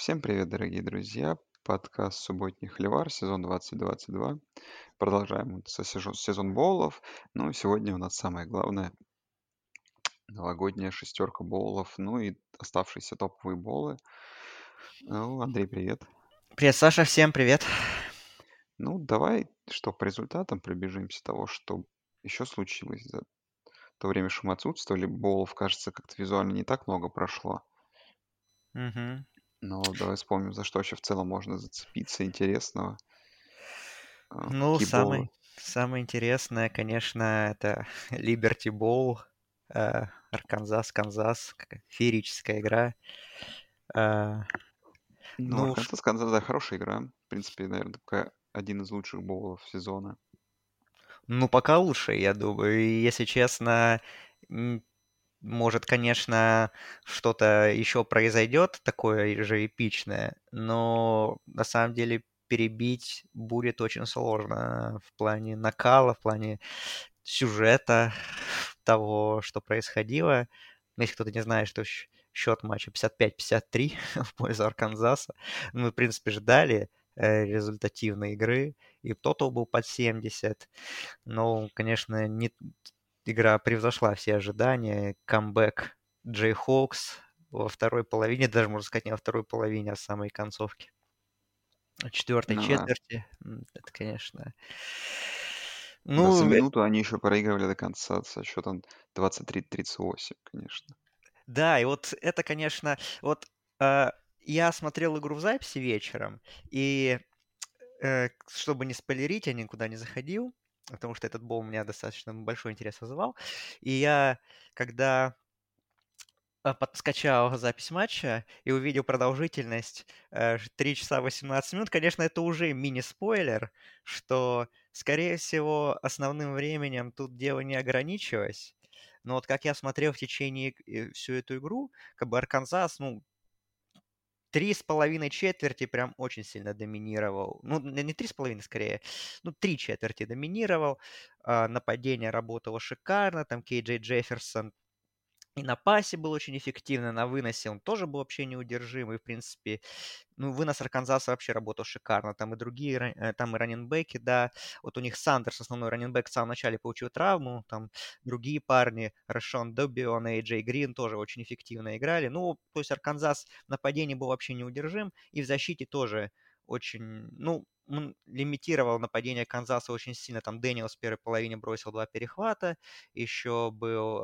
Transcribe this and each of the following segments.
Всем привет, дорогие друзья! Подкаст «Субботний холивар», сезон 2022. Продолжаем сезон боулов. Ну и сегодня у нас самое главное — новогодняя шестерка боулов, ну и оставшиеся топовые боулы. Ну, Андрей, привет. Привет, Саша, всем привет. Ну, давай, что по результатам пробежимся того, что еще случилось за то время, что мы отсутствовали. Боулов, кажется, как-то визуально не так много прошло. Мгм. Но давай вспомним, за что вообще в целом можно зацепиться интересного. Ну, Какие боулы? самое интересное, конечно, это Liberty Bowl, Арканзас, Канзас, феерическая игра. Э, Ну, ну, Арканзас Канзас, да, хорошая игра. В принципе, наверное, такая один из лучших боулов сезона. ну, пока лучше, я думаю. И, если честно, м, может, конечно, что-то еще произойдет такое же эпичное, но на самом деле перебить будет очень сложно в плане накала, в плане сюжета того, что происходило. Если кто-то не знает, что счет матча 55-53 в пользу Арканзаса. Мы, в принципе, ждали результативной игры, и тотал был под 70. Но, конечно, игра превзошла все ожидания. Камбэк Джей Хоукс во второй половине, даже, можно сказать, не во второй половине, а в самой концовке. В четвертой Ну да. четверти. Это, конечно... Да, за Ну, минуту они еще проигрывали до конца со счетом 23-38, конечно. да, и вот это, конечно, вот э, я смотрел игру в записи вечером, и чтобы не спойлерить, я никуда не заходил, потому что этот бол у меня достаточно большой интерес вызывал. И я, когда скачал запись матча и увидел продолжительность 3 часа 18 минут, конечно, это уже мини-спойлер, что, скорее всего, основным временем тут дело не ограничилось. Но вот как я смотрел в течение всю эту игру, как бы Арканзас, ну, 3,5 четверти прям очень сильно доминировал. Ну, не 3,5 скорее, ну, 3 четверти доминировал. Нападение работало шикарно, там Кей Джей Джефферсон и на пасе был очень эффективный, на выносе он тоже был вообще неудержимый, в принципе. Ну, вынос Арканзаса вообще работал шикарно. Там и другие, там и раненбеки, да. Вот у них Сандерс, основной раненбек, в самом начале получил травму. Там другие парни, Рашон Добион и Джей Грин тоже очень эффективно играли. Ну, то есть Арканзас в нападении был вообще неудержим. И в защите тоже очень, ну, он лимитировал нападение Канзаса очень сильно. Там Дэниелс в первой половине бросил 2 перехвата. Еще был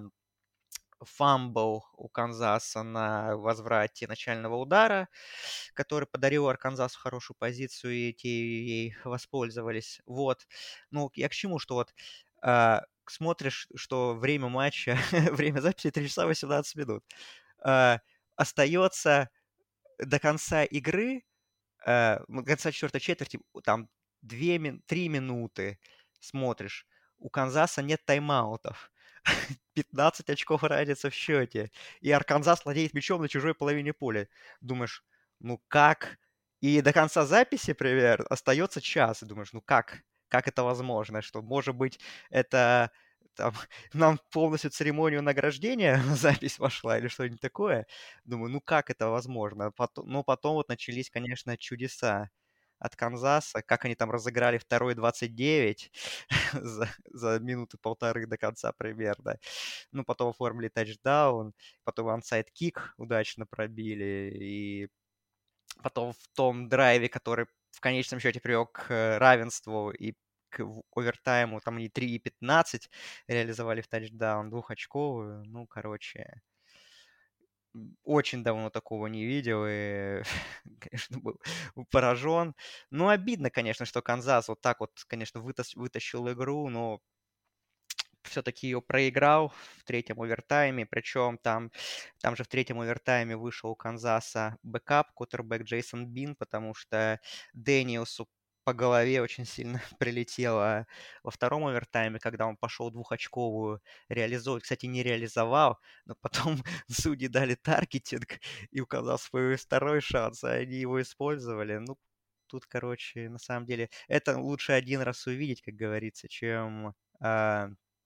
фамбл у Канзаса на возврате начального удара, который подарил Арканзасу хорошую позицию, и те ей воспользовались. Вот. Ну, я к чему, что вот смотришь, что время матча, время записи 3 часа 18 минут. А, остается до конца игры, до конца четвертой четверти, там 3 минуты смотришь. У Канзаса нет тайм-аутов. 15 очков разница в счете. И Арканзас владеет мячом на чужой половине поля. Думаешь, ну как? И до конца записи, например, остается час. И думаешь, ну как? Как это возможно? Что, может быть, это там, нам полностью церемонию награждения в запись вошла или что-нибудь такое? Думаю, ну как это возможно? Но потом вот начались, конечно, чудеса от Канзаса, как они там разыграли второй 29 за минуты полторы до конца примерно. Ну, потом оформили тачдаун, потом ансайд-кик удачно пробили, и потом в том драйве, который в конечном счете привел к равенству и к овертайму, там они 3,15 реализовали в тачдаун, двухочковую. Ну, короче, очень давно такого не видел и, конечно, был поражен. Ну, обидно, конечно, что Канзас вот так вот, конечно, вытащил игру, но все-таки ее проиграл в третьем овертайме, причем там же в третьем овертайме вышел у Канзаса бэкап, квотербек Джейсон Бин, потому что Дэниелсу по голове очень сильно прилетело во втором овертайме, когда он пошел двухочковую реализовывать. Кстати, не реализовал, но потом судьи дали таргетинг, и у Канзаса появился второй шанс, а они его использовали. Ну, тут, короче, на самом деле, это лучше один раз увидеть, как говорится, чем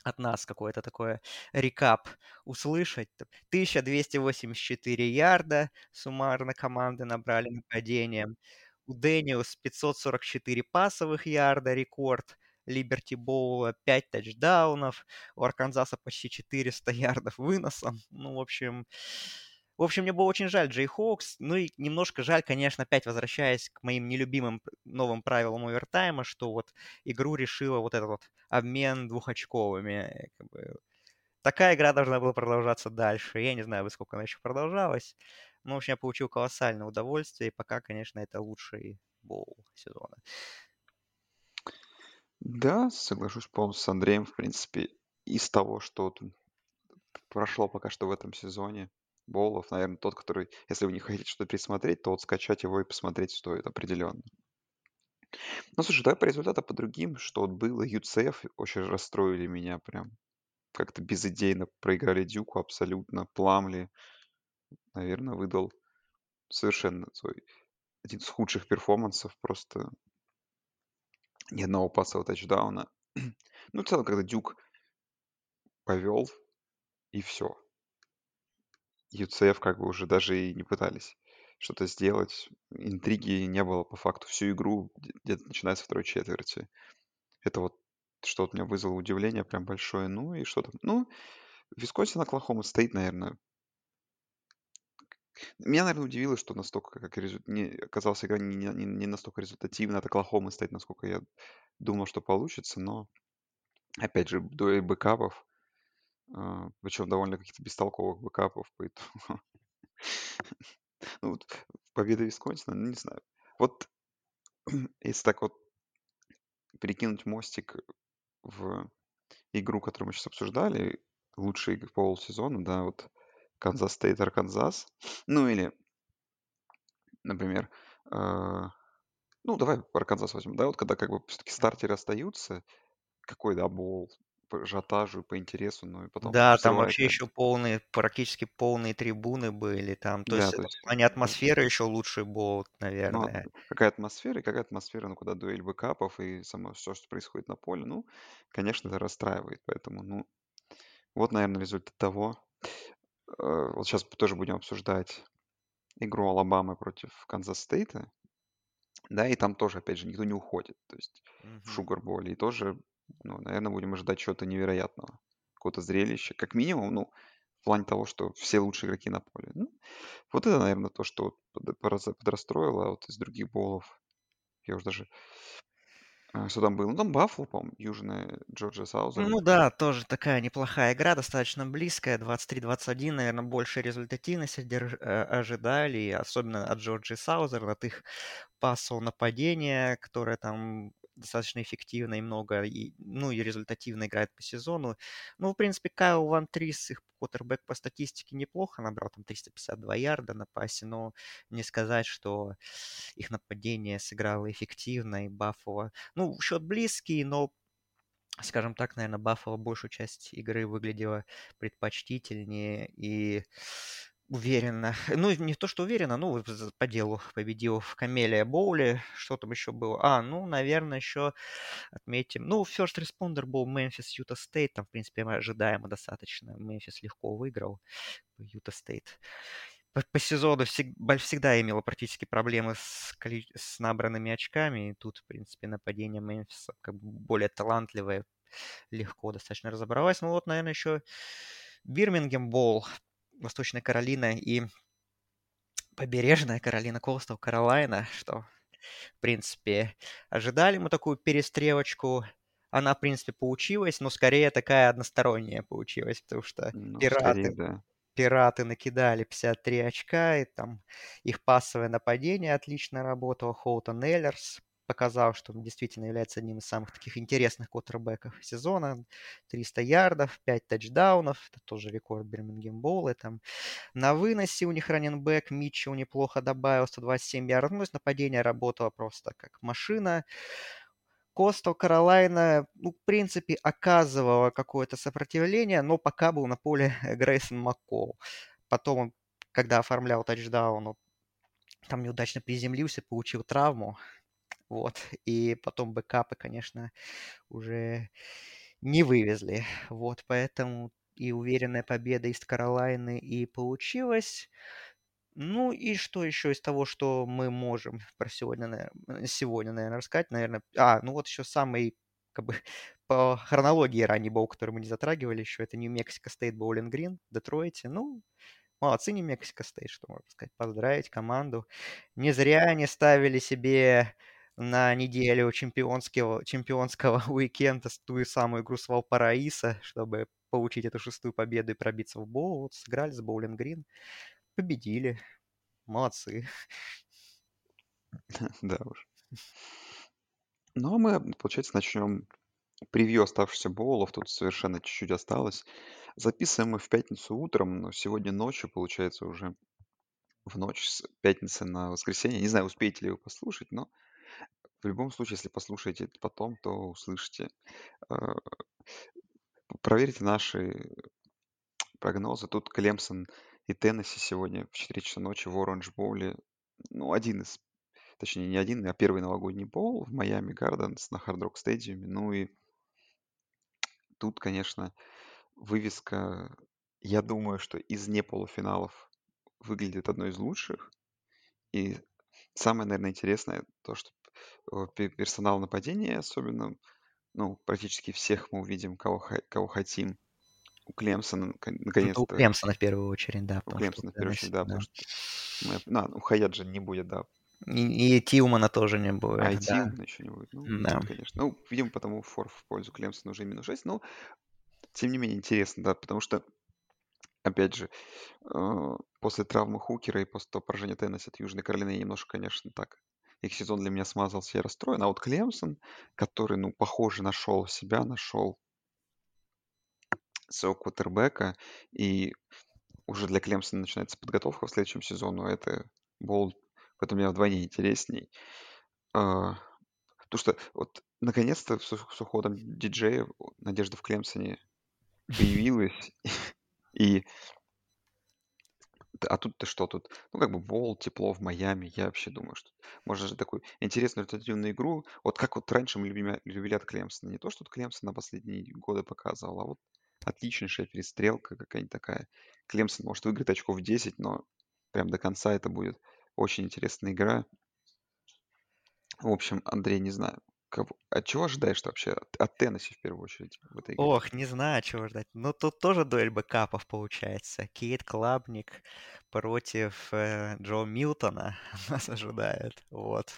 от нас какое-то такое рекап услышать. 1284 ярда суммарно команды набрали нападением. У Дэниелс 544 пасовых ярда, рекорд. Либерти Боула 5 тачдаунов. У Арканзаса почти 400 ярдов выносом. Ну, в общем, мне было очень жаль Джей Хоукс. Ну и немножко жаль, конечно, опять возвращаясь к моим нелюбимым новым правилам овертайма, что вот игру решила вот этот вот обмен двухочковыми. Как бы. Такая игра должна была продолжаться дальше. Я не знаю, во сколько она еще продолжалась. Но, в общем, я получил колоссальное удовольствие. И пока, конечно, это лучший боул сезона. Да, соглашусь полностью с Андреем, в принципе, из того, что вот прошло пока что в этом сезоне Боулов, наверное, тот, который, если вы не хотите что-то пересмотреть, то вот скачать его и посмотреть стоит определенно. Ну, слушай, давай по результатам по другим, что вот было. UCF очень расстроили меня прям. Как-то безыдейно проиграли Дюку абсолютно. Пламли, наверное, выдал совершенно свой один из худших перформансов. Просто ни одного пасового тачдауна. Ну, в целом, когда Дюк повел, и все. UCF как бы уже даже и не пытались что-то сделать. Интриги не было по факту всю игру, где-то начиная со второй четверти. Это вот что вот меня вызвало удивление прям большое. Ну и что там? Ну, Висконсин, Оклахома стоит, наверное. Меня, наверное, удивило, что настолько, как не оказалась игра не настолько результативна от Оклахомы стоит, насколько я думал, что получится. Но, опять же, дуэль бэкапов, причем довольно каких-то бестолковых бэкапов, поэтому ну, вот победа Висконсина, ну, не знаю. Вот если так вот перекинуть мостик в игру, которую мы сейчас обсуждали, лучшие полсезона, да, вот Канзас Стейт, Арканзас. Ну или, например, а, ну давай Арканзас возьмем, да, вот когда как бы все-таки стартеры остаются, какой, да, бол по ажиотажу, по интересу, ну и потом Да, там срывает, вообще наверное. еще полные, практически полные трибуны были там. То Да, есть то это есть, в плане да. атмосферы еще лучший был, Ну, наверное. какая атмосфера, ну, когда дуэль бэкапов и само все, что происходит на поле, ну, конечно, это расстраивает, поэтому, ну, вот, наверное, результат того. Вот сейчас тоже будем обсуждать игру Алабамы против Канзас Стейта, да, и там тоже, опять же, никто не уходит, то есть в Мгм. Шугарболе, и тоже, ну, наверное, будем ожидать чего-то невероятного, какого-то зрелища, как минимум, ну, в плане того, что все лучшие игроки на поле. Ну, вот это, наверное, то, что вот подрастроило, а вот из других болов, я уже даже, что там было, ну, там Баффало, по-моему, Южная Джорджия Саузерн. Ну да, тоже такая неплохая игра, достаточно близкая, 23-21, наверное, больше результативности ожидали, и особенно от Джорджи Саузерн, от их пассового нападения, которое там достаточно эффективно и много, ну и результативно играет по сезону. Ну, в принципе, Кайл Ван Трис, их квотербек по статистике неплохо набрал, там 352 ярда на пасе, но не сказать, что их нападение сыграло эффективно и Баффало. Ну, счет близкий, но скажем так, наверное, Баффало большую часть игры выглядела предпочтительнее и уверенно. Ну, не то, что уверенно, ну, по делу победил в Камелия Боуле. Что там еще было? Ну, наверное, еще отметим. Ну, First Responder был Мемфис, Юта Стейт. Там, в принципе, ожидаемо достаточно. Мемфис легко выиграл Юта Стейт. По сезону всегда имела практически проблемы с набранными очками. И тут, в принципе, нападение Мемфиса как бы более талантливое, легко достаточно разобралась. Ну вот, наверное, еще Бирмингем Боул, Восточная Каролина и Побережная Каролина, Coastal Каролайна, что, в принципе, ожидали мы такую перестрелочку. Она, в принципе, получилась, но скорее такая односторонняя получилась, потому что Ну, скорее, пираты, да. пираты накидали 53 очка, и там их пассовое нападение отлично работало. Хоутон Эллерс показал, что он действительно является одним из самых таких интересных квотербеков сезона. 300 ярдов, 5 тачдаунов, это тоже рекорд Бирмингем Боула. Там на выносе у них раненбэк Митчелл неплохо добавил, 127 ярдов. Ну, то есть нападение работало просто как машина. Костел Каролайна, ну, в принципе, оказывала какое-то сопротивление, но пока был на поле Грейсон Маккол. Потом он, когда оформлял тачдаун, он там неудачно приземлился, получил травму. Вот. И потом бэкапы, конечно, уже не вывезли. Вот поэтому и уверенная победа из Каролайны и получилась. Ну и что еще из того, что мы можем про сегодня, наверное, рассказать? Наверное, ну вот еще самый, как бы, по хронологии ранний боул, который мы не затрагивали еще, это Нью-Мексико Стейт Боулинг Грин в Детройте. Ну, молодцы Нью-Мексико Стейт, что можно сказать. Поздравить команду. Не зря они ставили себе на неделю чемпионского уикенда ту самую игру с Валпараисо, чтобы получить эту шестую победу и пробиться в боул. Вот сыграли с Боулинг Грин, победили. Молодцы. Да уж. Ну, а мы, получается, начнем превью оставшихся боулов. Тут совершенно чуть-чуть осталось. Записываем мы в пятницу утром, но сегодня ночью, получается, уже в ночь с пятницы на воскресенье. Не знаю, успеете ли вы послушать, но в любом случае, если послушаете это потом, то услышите. Э, Проверьте наши прогнозы. Тут Клемсон и Теннесси сегодня в 4 часа ночи в Оранж Боуле. Ну, один из, точнее, не один, а первый новогодний боул в Майами Гарденс на Хард Рок Стадиуме. Ну и тут, конечно, вывеска, я думаю, что из не полуфиналов выглядит одной из лучших. И самое, наверное, интересное то, что персонал нападения особенно, ну, практически всех мы увидим, кого хотим. У Клемсона Это у наконец-то, Клемсона в первую очередь, да, у потому что у Клемсона в первую очередь, Теннесси, да, да. потому что у Хаяджа не будет, да, И Тилмана тоже не а будет, и да. Тилмана еще не будет. Ну, Да. тут, конечно, ну, видимо, потому фор в пользу Клемсона уже -6, но тем не менее интересно, да, потому что, опять же, после травмы Хукера и после того поражения Теннесси от Южной Каролины немножко, конечно, так, их сезон для меня смазался, я расстроен. А вот Клемсон, который, ну, похоже, нашел себя, нашел своего квотербека, и уже для Клемсона начинается подготовка к следующему сезону. Это Болт, поэтому мне вдвойне интересней. А, Потому что вот наконец-то с уходом диджея надежда в Клемсоне появилась. И, а тут-то что тут? Ну, как бы Болт, тепло в Майами. Я вообще думаю, что можно же такую интересную результативную игру. Вот как вот раньше мы любили от Клемсона. Не то, что от Клемсона на последние годы показывал, а вот отличнейшая перестрелка какая-нибудь такая. Клемсон может выиграть очков 10, но прям до конца это будет очень интересная игра. В общем, Андрей, не знаю, от чего ожидаешь ты вообще от Теннесси в первую очередь в этой игре? Ох, не знаю, чего ждать. Но тут тоже дуэль бэкапов получается. Кейт Клабник против Джо Милтона нас ожидает. Вот.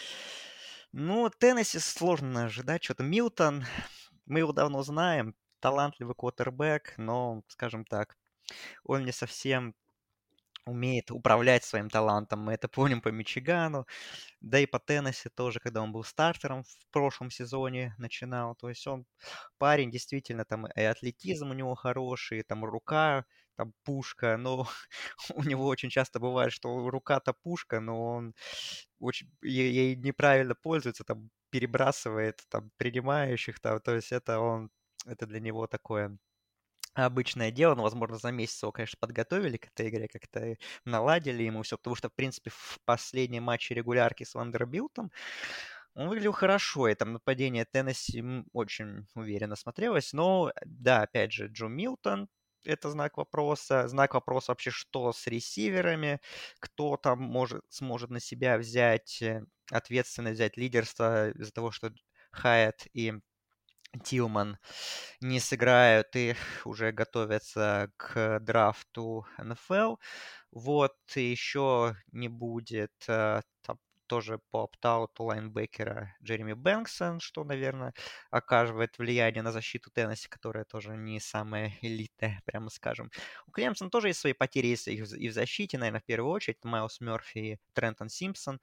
Ну, Теннесси сложно ожидать. Что-то Милтон, мы его давно знаем, талантливый квотербек, но, скажем так, он не совсем умеет управлять своим талантом. Мы это помним по Мичигану. Да и по Теннесси тоже, когда он был стартером в прошлом сезоне начинал. То есть он парень действительно там и атлетизм у него хороший, и там рука, там пушка. Но у него очень часто бывает, что рука-то пушка, но он очень ей неправильно пользуется, там перебрасывает там принимающих, там, то есть это для него такое обычное дело, но, возможно, за месяц его, конечно, подготовили к этой игре, как-то наладили ему все, потому что, в принципе, в последнем матче регулярки с Вандербилтом он выглядел хорошо, и там нападение Теннесси очень уверенно смотрелось, но, да, опять же, Джо Милтон — это знак вопроса вообще, что с ресиверами, кто там сможет на себя взять ответственность, взять лидерство из-за того, что Хайет и Тилман не сыграют и уже готовятся к драфту НФЛ. Вот, и еще не будет там тоже по оптауту лайнбекера Джереми Бэнксон, что, наверное, оказывает влияние на защиту Теннесси, которая тоже не самая элитная, прямо скажем. У Клемсона тоже есть свои потери есть и в защите, наверное, в первую очередь. Майлз Мерфи и Трентон Симпсон.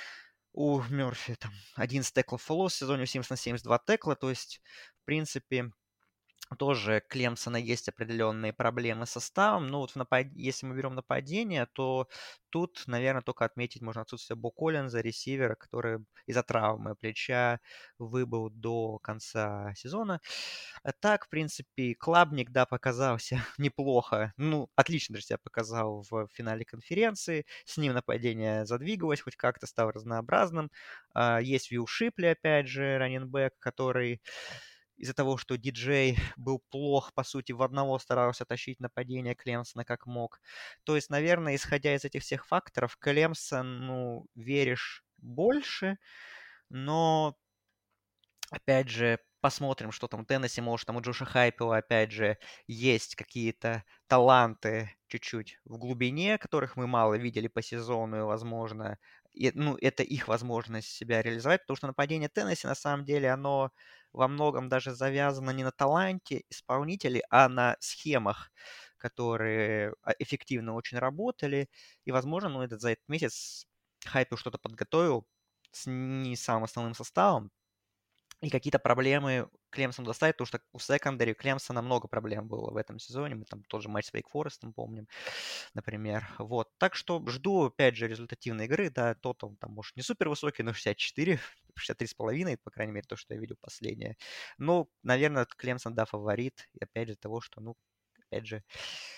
У Мерфи там 11 теклов в фоллоу в сезоне, у Симпсона 72 текла, то есть, в принципе, тоже Клемсона есть определенные проблемы с составом. Ну, вот если мы берем нападение, то тут, наверное, только отметить можно отсутствие Бо Коллинза, ресивера, который из-за травмы плеча выбыл до конца сезона. А так, в принципе, Клабник, да, показался неплохо. Ну, отлично даже себя показал в финале конференции. С ним нападение задвигалось, хоть как-то стало разнообразным. Есть Вилл Шипли, опять же, раннинбэк, который из-за того, что диджей был плох, по сути, в одного старался тащить нападение Клемсона как мог. То есть, наверное, исходя из этих всех факторов, Клемсон, ну, веришь больше, но опять же, посмотрим, что там в Теннесси. Может, там у Джоша Хайпела, опять же, есть какие-то таланты чуть-чуть в глубине, которых мы мало видели по сезону, и, возможно, ну, это их возможность себя реализовать, потому что нападение Теннесси, на самом деле, оно во многом даже завязано не на таланте исполнителей, а на схемах, которые эффективно очень работали. И, возможно, ну, за этот месяц Хайпел что-то подготовил с не самым основным составом, и какие-то проблемы Клемсон доставит, потому что у секондари Клемсона много проблем было в этом сезоне. Мы там тот же матч с Вейк Форестом помним, например. Вот. Так что жду, опять же, результативной игры. Да, тотал там, может, не супер высокий, но 64, 63,5, по крайней мере, то, что я видел последнее. Ну, наверное, Клемсон, да, фаворит. И опять же, того, что, ну, опять же,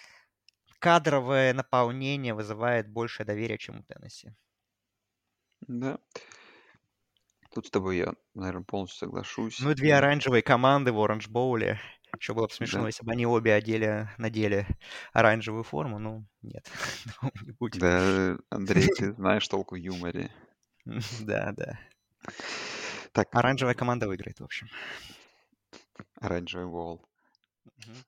кадровое наполнение вызывает большее доверие, чем у Теннесси. Да, тут с тобой я, наверное, полностью Ну соглашусь. и две И оранжевые команды в Оранж Боуле. Еще было бы смешно, да, если бы они обе надели оранжевую форму. Ну, нет, не будет. да, Андрей, ты знаешь толк в юморе. Да, да. Так, Оранжевая команда выиграет, в общем. оранжевый вол. Мгм.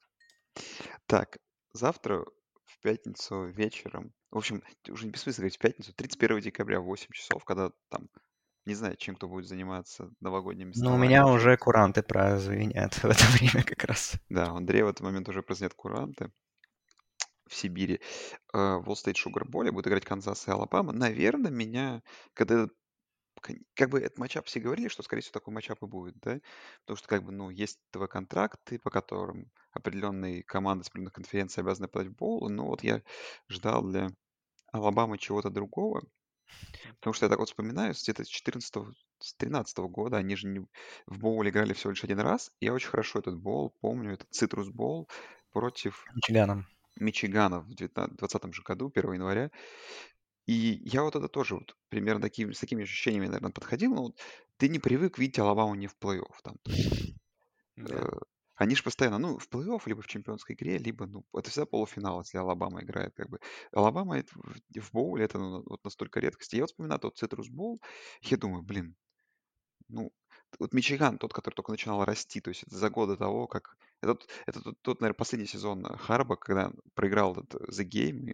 Так, завтра в пятницу вечером, в общем, уже не бессмысленно говорить в пятницу, 31 декабря в 8 часов, когда там, не знаю, чем кто будет заниматься новогодними Ну, у столами меня еще. уже куранты прозвенят в это время как раз. Да, у Андрея в этот момент уже празднуют куранты в Сибири. Wall State Sugar Bowl будет играть Канзас и Алабама. Наверное, меня, когда как бы этот матчап все говорили, что, скорее всего, такой матчап и будет, да? Потому что, как бы, ну, есть ТВ-контракты, по которым определенные команды с определенных конференций обязаны подать в боул. Но вот я ждал для Алабамы чего-то другого, потому что я так вот вспоминаю, где-то с 14 с 13 года они же в боуле играли всего лишь один раз. Я очень хорошо этот боул помню, это Цитрус Боул против Мичиганом. Мичигана в 2020 же году, 1 января. И я вот это тоже вот примерно с такими ощущениями, наверное, подходил. Но вот ты не привык видеть Алабаму не в плей-офф там. То есть э, Да. они же постоянно, ну, в плей-офф, либо в чемпионской игре, либо, ну, это всегда полуфинал, если Алабама играет, как бы. Алабама в боуле это ну, вот настолько редкость. Я вот вспоминаю тот Цитрус Боул, я думаю, блин, ну, вот Мичиган, тот, который только начинал расти, то есть это за годы того, как... Это тот, наверное, последний сезон Харба, когда он проиграл этот The Game,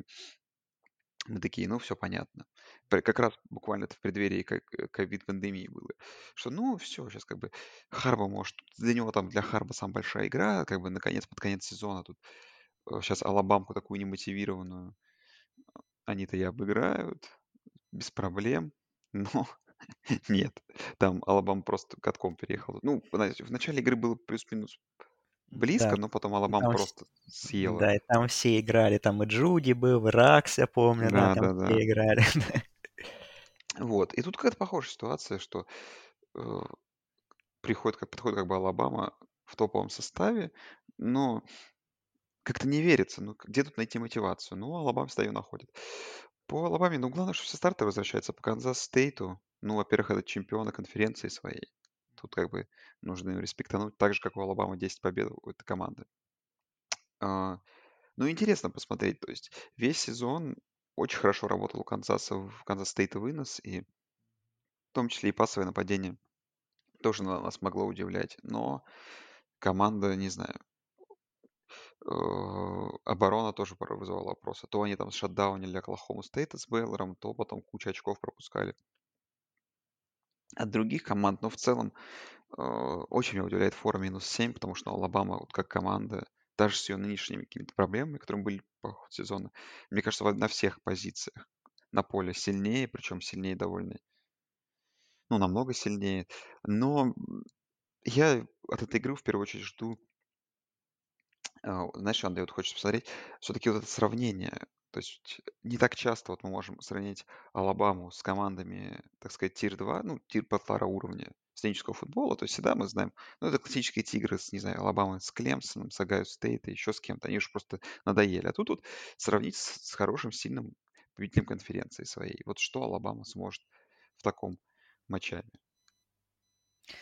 мы такие, ну, все понятно. Как раз буквально это в преддверии ковид-пандемии было. Что, ну, все, сейчас как бы Харба может... Для него там, для Харба самая большая игра, как бы наконец, под конец сезона тут сейчас Алабамку такую немотивированную они-то и обыграют без проблем. Но нет, там Алабама просто катком переехал. Ну, знаете, в начале игры было плюс-минус Да, близко, но потом и Алабама там, просто съела. да, и там все играли. Там и Джуди был, и Ракс, я помню, да, там Да-да-да. все играли. Вот. И тут какая-то похожая ситуация, что э, подходит как бы Алабама в топовом составе, но как-то не верится, ну, где тут найти мотивацию? Ну, Алабама всегда её находит. По Алабаме, ну, главное, что все старты возвращаются. По Канзас Стейту, ну, во-первых, это чемпионы конференции своей. Тут как бы нужно им респектануть, так же, как у Алабамы 10 побед у этой команды. А, ну, интересно посмотреть, то есть весь сезон очень хорошо работал у Канзаса, в Канзас Стейта вынос, и в том числе и пасовое нападение тоже нас могло удивлять. Но команда, не знаю, оборона тоже порой вызывала вопросы. То они там шатдаунили Оклахому Стейта с Бейлором, то потом кучу очков пропускали от других команд. Но в целом очень меня удивляет фора -7, потому что Алабама вот как команда, даже с ее нынешними какими-то проблемами, которые были по ходу сезона, мне кажется, на всех позициях на поле сильнее, причем сильнее довольно, ну, намного сильнее. Но я от этой игры в первую очередь жду. Знаешь, Андрей, вот хочется посмотреть, все-таки вот это сравнение. То есть не так часто вот мы можем сравнить Алабаму с командами, так сказать, тир-2, ну, тир-полтора уровня студенческого футбола. То есть всегда мы знаем, ну, это классические тигры с, не знаю, Алабамой с Клемсоном, с Огайо Стейт и еще с кем-то. Они уже просто надоели. А тут вот сравнить с хорошим, сильным победителем конференции своей. Вот что Алабама сможет в таком матчапе.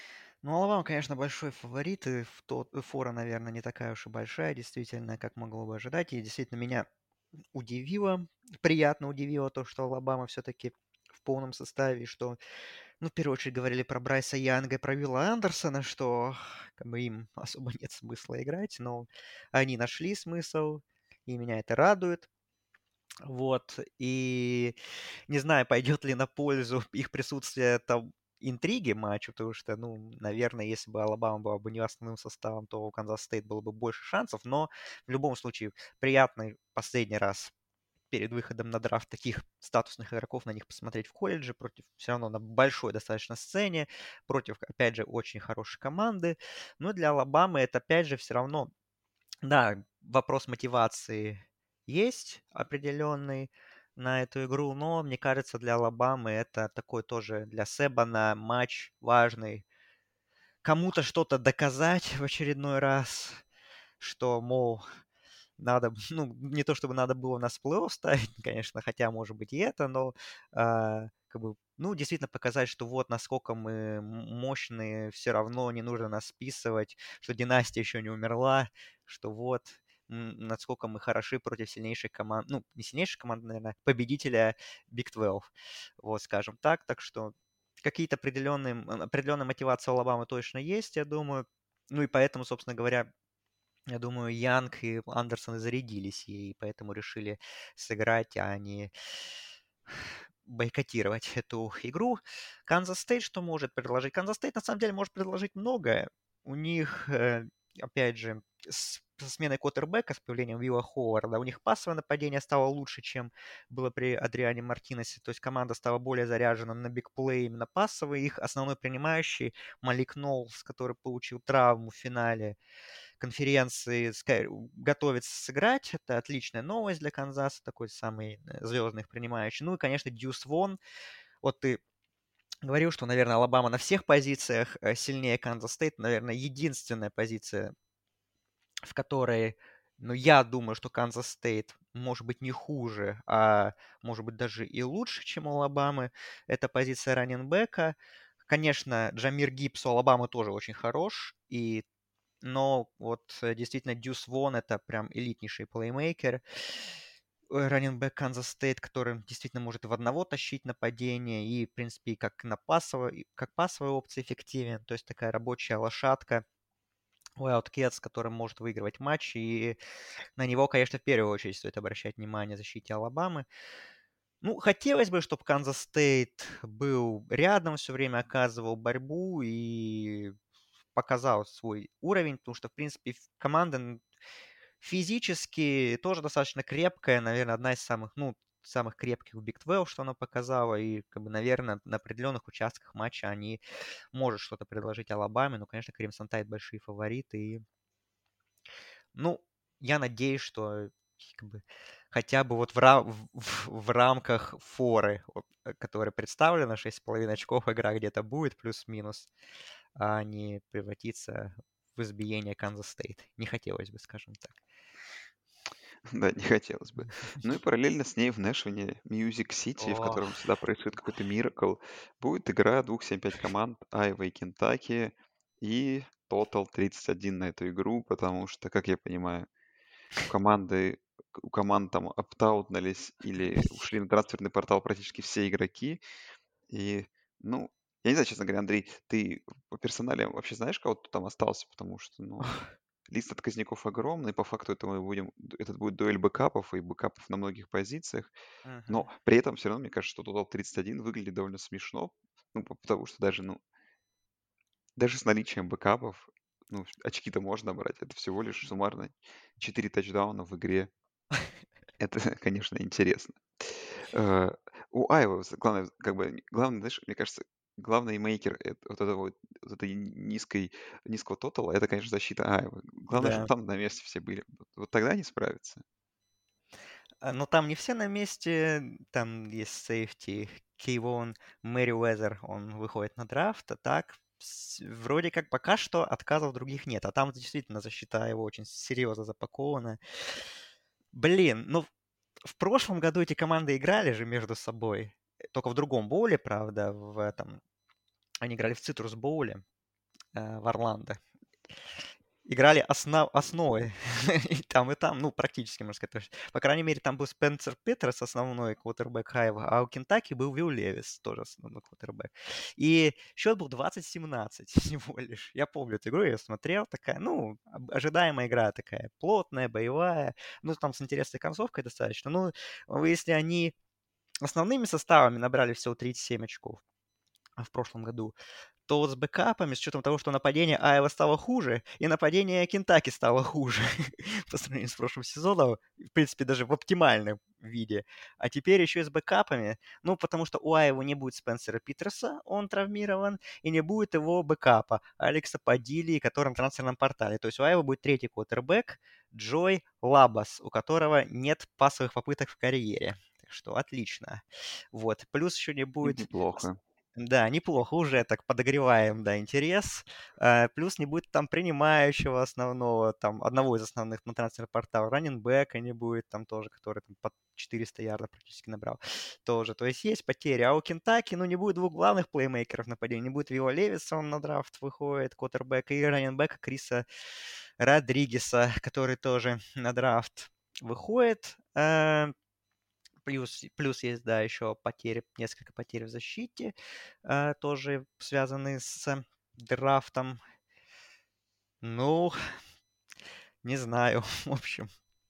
Ну, Алабама, конечно, большой фаворит, и фора, наверное, не такая уж и большая, действительно, как могло бы ожидать. И действительно меня удивило, приятно удивило то, что Алабама все-таки в полном составе, и что, ну, в первую очередь говорили про Брайса Янга и про Вилла Андерсона, что как бы им особо нет смысла играть, но они нашли смысл, и меня это радует. Вот, и не знаю, пойдет ли на пользу их присутствие там интриги матчу, потому что, ну, наверное, если бы Алабама была бы не основным составом, то у Канзас Стейт было бы больше шансов, но в любом случае приятный последний раз перед выходом на драфт таких статусных игроков на них посмотреть в колледже против все равно на большой достаточно сцене, против, опять же, очень хорошей команды. Но для Алабамы это, опять же, все равно да, вопрос мотивации есть определенный на эту игру, но мне кажется, для Алабамы это такой тоже для Себана матч важный. Кому-то что-то доказать в очередной раз, что, мол, надо, ну, не то чтобы надо было нас в плей-офф ставить, конечно, хотя, может быть, и это, но как бы, ну, действительно показать, что вот насколько мы мощные, все равно не нужно нас списывать, что династия еще не умерла, что вот насколько мы хороши против сильнейшей команды, ну, не сильнейшей команды, наверное, победителя Big 12, вот, скажем так. Так что какие-то определенная мотивация у Алабамы точно есть, я думаю. Ну и поэтому, собственно говоря, я думаю, Янг и Андерсон и зарядились ей, поэтому решили сыграть, а не бойкотировать эту игру. Канзас Стейт что может предложить? Канзас Стейт на самом деле может предложить многое. У них, опять же, со сменой квотербека, с появлением Вилла Ховарда, у них пассовое нападение стало лучше, чем было при Адриане Мартинесе. То есть команда стала более заряжена на бигплей, именно пассовый. Их основной принимающий Малик Ноллс, который получил травму в финале конференции готовится сыграть. Это отличная новость для Канзаса, такой самый звездный их принимающий. Ну и, конечно, Дьюс Вон. Вот ты говорил, что, наверное, Алабама на всех позициях сильнее Канзас Стейт. Наверное, единственная позиция, в которой, ну, я думаю, что Канзас Стейт может быть не хуже, а может быть даже и лучше, чем у Алабамы. Это позиция раннинбека. Конечно, Джамир Гибс у Алабамы тоже очень хорош, но вот действительно Дьюс Вон это прям элитнейший плеймейкер. Раннинбэк Канзас Стейт, который действительно может и в одного тащить нападение, и, в принципе, и как пасовая опция эффективен. То есть такая рабочая лошадка. Wildcats, с которым может выигрывать матч, и на него, конечно, в первую очередь стоит обращать внимание в защите Алабамы. Ну, хотелось бы, чтобы Канзас Стейт был рядом все время, оказывал борьбу и показал свой уровень, потому что, в принципе, команда физически тоже достаточно крепкая, наверное, одна из самых, ну, самых крепких в Big 12, что она показала, и, как бы, наверное, на определенных участках матча они может что-то предложить Алабаме, но, конечно, Кримсон Тайд большие фавориты, и, ну, я надеюсь, что как бы, хотя бы вот в рамках форы, вот, которая представлена, 6,5 очков игра где-то будет, плюс-минус, а не превратиться в избиение Канзас Стейт. Не хотелось бы, скажем так. Да, не хотелось бы. Ну и параллельно с ней в Нэшвилле Music City, в О, котором всегда происходит какой-то миракл, будет игра двух 7-5 команд Айва и Кентаки и тотал 31 на эту игру, потому что, как я понимаю, у команд там оптаутнулись или ушли на трансферный портал практически все игроки. И, ну, я не знаю, честно говоря, Андрей, ты по персонале вообще знаешь, кого кто там остался? Потому что, ну, лист отказников огромный, по факту это будет дуэль бэкапов и бэкапов на многих позициях, но мгм. при этом все равно, мне кажется, что тотал 31 выглядит довольно смешно, ну, потому что даже, ну, даже с наличием бэкапов, ну, очки-то можно брать, это всего лишь суммарно 4 тачдауна в игре, это, конечно, интересно. Э, у Айвы главное, как бы, главное, знаешь, мне кажется, главный мейкер вот этой низкого тотала, это, конечно, защита Айвы. Главное, чтобы Да. там на месте все были. Вот тогда они справятся. Но там не все на месте. Там есть сейфти. Кейвон Мэриуэзер, он выходит на драфт, а так вроде как пока что отказов других нет. А там действительно защита его очень серьезно запакована. Блин, ну в прошлом году эти команды играли же между собой. Только в другом боуле, правда, в этом. Они играли в Цитрус Боуле. в Орландо. Играли основой и там, ну, практически, можно сказать. То есть, по крайней мере, там был Спенсер Петерс, основной квотербек Хайва, а у Кентаки был Вилл Левис, тоже основной квотербек. И счет был 20-17 всего лишь. Я помню эту игру, я смотрел, такая, ну, ожидаемая игра такая, плотная, боевая, ну, там с интересной концовкой достаточно. Ну, если они основными составами набрали всего 37 очков в прошлом году, то вот с бэкапами, с учетом того, что нападение Айова стало хуже, и нападение Кентаки стало хуже по сравнению с прошлым сезоном, в принципе, даже в оптимальном виде. А теперь еще и с бэкапами, ну, потому что у Айова не будет Спенсера Питерса, он травмирован, и не будет его бэкапа Алекса Падили, который на трансферном портале. То есть у Айова будет третий квотербек Джой Лабас, у которого нет пасовых попыток в карьере. Так что отлично. Вот. Плюс еще не будет Неплохо. да, неплохо, уже так подогреваем, да, интерес. Плюс не будет там принимающего основного, там, одного из основных на трансфер-портал, раннинбека не будет там тоже, который там под 400 ярдов практически набрал тоже. То есть есть потери. А у Кентаки, ну, не будет двух главных плеймейкеров нападения, не будет Вилла Левиса, он на драфт выходит, квотербека, и раннинбека Криса Родригеса, который тоже на драфт выходит. Плюс есть, да, еще потери, несколько потерь в защите, тоже связанные с драфтом. Ну, не знаю, в общем.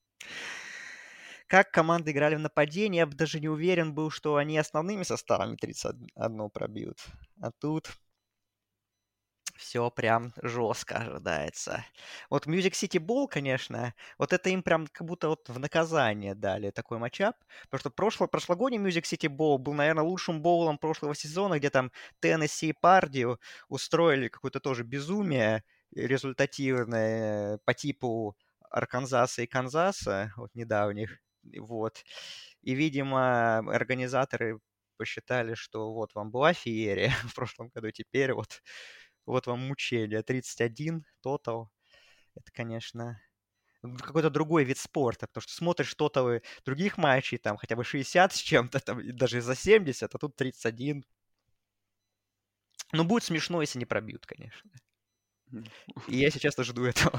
Как команды играли в нападении, я бы даже не уверен был, что они основными составами 31 пробьют. А тут все прям жестко ожидается. Вот Music City Bowl, конечно, вот это им прям как будто вот в наказание дали такой матчап, потому что прошлогодний Music City Bowl был, наверное, лучшим боулом прошлого сезона, где там Теннесси и Пардию устроили какое-то тоже безумие результативное по типу Арканзаса и Канзаса, вот недавних, вот. И, видимо, организаторы посчитали, что вот вам была феерия в прошлом году, теперь вот вам мучение. 31 тотал. Это, конечно, какой-то другой вид спорта, потому что смотришь тоталы других матчей, там хотя бы 60 с чем-то, там, и даже за 70, а тут 31. Ну, будет смешно, если не пробьют, конечно. М, И я сейчас жду этого.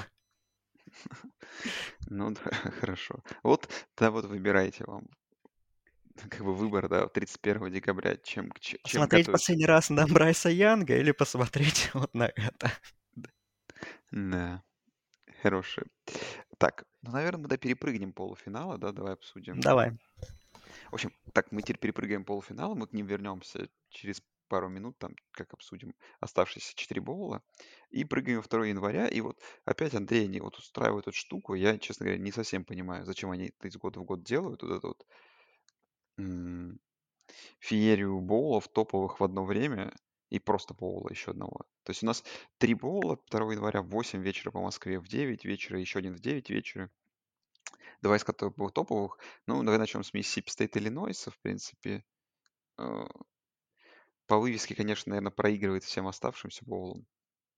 Ну да, хорошо. Вот, да, вот выбирайте вам, как бы выбор, да, 31 декабря, чем Посмотреть готовиться. последний раз на Брайса Янга или посмотреть вот на это? Да, хорошие. Так, ну, наверное, мы, да, перепрыгнем полуфинала, да, давай обсудим. Давай. В общем, так, мы теперь перепрыгаем полуфинал, мы к ним вернемся через пару минут, там, как обсудим оставшиеся 4 боула, и прыгаем во 2 января, и вот опять Андрей, они вот устраивают эту штуку, я, честно говоря, не совсем понимаю, зачем они это из года в год делают, вот эту вот м, феерию боулов топовых в одно время, и просто боула еще одного. То есть у нас 3 боула 2 января в 8 вечера по Москве, в 9 вечера, еще один в 9 вечера. Два из которых был топовых. Ну, давай начнем с Миссисипи Стейт Иллинойса, в принципе. Э, По вывеске, конечно, наверное, проигрывает всем оставшимся боулам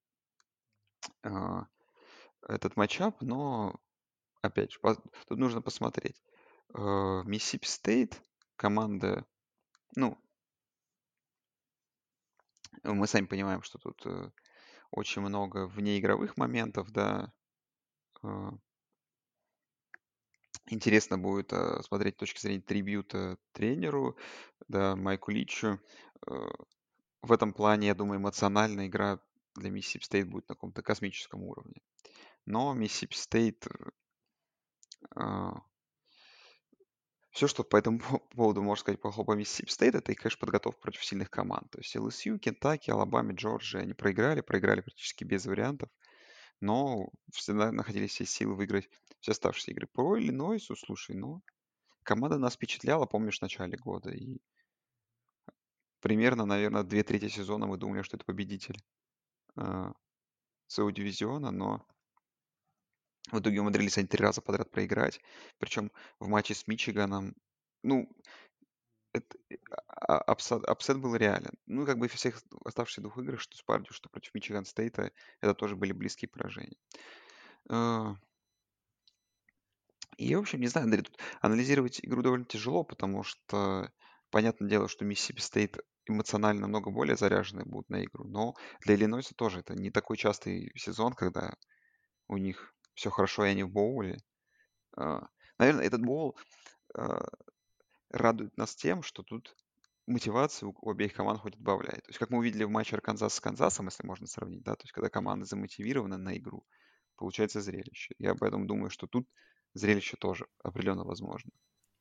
а, этот матчап, но, опять же, тут нужно посмотреть. Миссисипи Стейт, команда, ну, мы сами понимаем, что тут очень много внеигровых моментов, да. Э, Интересно будет смотреть с точки зрения трибьюта тренеру, да, Майку Личу. Э, В этом плане, я думаю, эмоциональная игра для Миссисипи Стейт будет на каком-то космическом уровне. Но Миссисипи Стейт, все, что по этому поводу можно сказать плохого по Миссисипи Стейт, это их, конечно, подготовка против сильных команд. То есть ЛСЮ, Кентаки, Алабама, Джорджия, они проиграли практически без вариантов, но всегда находили все силы выиграть все оставшиеся игры. По Иллинойсу, слушай, ну, команда нас впечатляла, помнишь, в начале года. И примерно, наверное, 2/3 сезона мы думали, что это победитель э, своего дивизиона, но в итоге умудрились они 3 раза подряд проиграть. Причем в матче с Мичиганом, ну, это, апсет был реален. Ну, как бы и в всех оставшихся двух играх, что с Пардию, что против Мичиган Стейта, это тоже были близкие поражения. Э, И, в общем, не знаю, Андрей, тут анализировать игру довольно тяжело, потому что, Понятное дело, что Миссисипи Стейт эмоционально намного более заряженные будут на игру, но для Иллинойса тоже это не такой частый сезон, когда у них все хорошо, и они в боуле. А, Наверное, этот боул а, радует нас тем, что тут мотивация у обеих команд хоть отбавляет. То есть, как мы увидели в матче Арканзас с Канзасом, если можно сравнить, да, то есть, когда команды замотивированы на игру, получается зрелище. Я поэтому думаю, что тут зрелище тоже определенно возможно.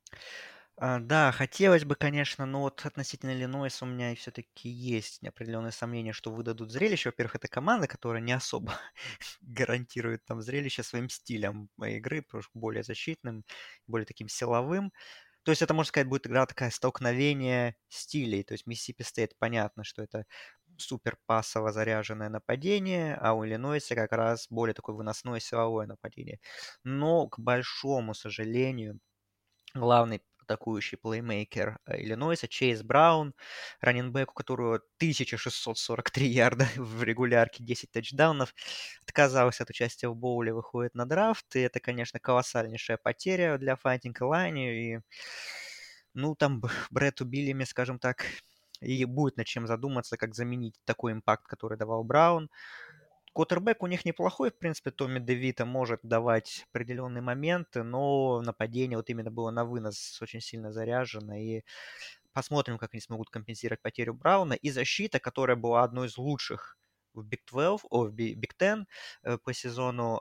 Да, хотелось бы, конечно, но вот относительно Иллинойса у меня все-таки есть определенные сомнения, что выдадут зрелище. Во-первых, это команда, которая не особо гарантирует там зрелище своим стилем игры, потому что более защитным, более таким силовым. То есть это, можно сказать, будет игра такая столкновение стилей. То есть Миссисипи Стейт, понятно, что это супер пассово заряженное нападение, а у Иллинойса как раз более такое выносное силовое нападение. Но, к большому сожалению, главный атакующий плеймейкер Иллинойса Чейз Браун, раннинбэк, у которого 1643 ярда в регулярке, 10 тачдаунов, отказался от участия в боуле, выходит на драфт, и это, конечно, колоссальнейшая потеря для Fighting Illini, и, ну, там Бретту Биллими, скажем так, и будет над чем задуматься, как заменить такой импакт, который давал Браун. Квотербек у них неплохой, в принципе, Томми Девита может давать определенные моменты, но нападение вот именно было на вынос очень сильно заряжено, и посмотрим, как они смогут компенсировать потерю Брауна. И защита, которая была одной из лучших в Big 12, в Big Ten по сезону,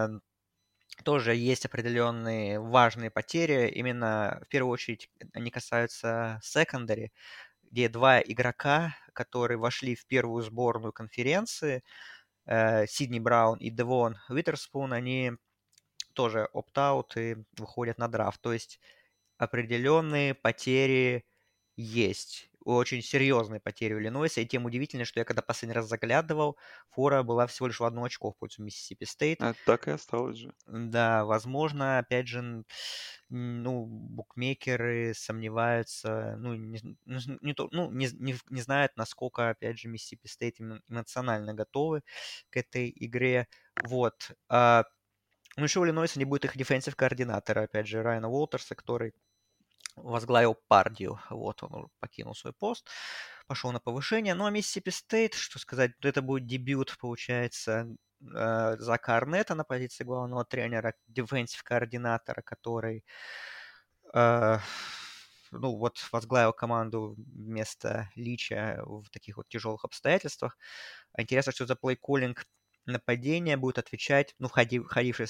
тоже есть определенные важные потери. Именно в первую очередь они касаются secondary, где два игрока, которые вошли в первую сборную конференции, Сидни Браун и Девон Уитерспун, они тоже опт-аут и выходят на драфт. То есть определенные потери есть. Очень серьезные потери у Иллинойса. И тем удивительнее, что я когда последний раз заглядывал, фора была всего лишь в одно очко в пользу Миссисипи Стейт. А так и осталось же. Да, возможно, опять же, ну, букмекеры сомневаются, ну, не то, ну, не знают, насколько, опять же, Миссисипи Стейт эмоционально готовы к этой игре. Вот. Ну, еще у Иллинойса не будет их дефенсив координатора, опять же, Райана Уолтерса, который возглавил Пардию. Вот, он уже покинул свой пост, пошел на повышение. Ну, а Миссисипи Стейт, что сказать, это будет дебют, получается, Зака Арнета на позиции главного тренера, дефенсив-координатора, который, э, ну, вот возглавил команду вместо Лича в таких вот тяжелых обстоятельствах. А интересно, что за плей-коллинг нападения будет отвечать, ну, входивший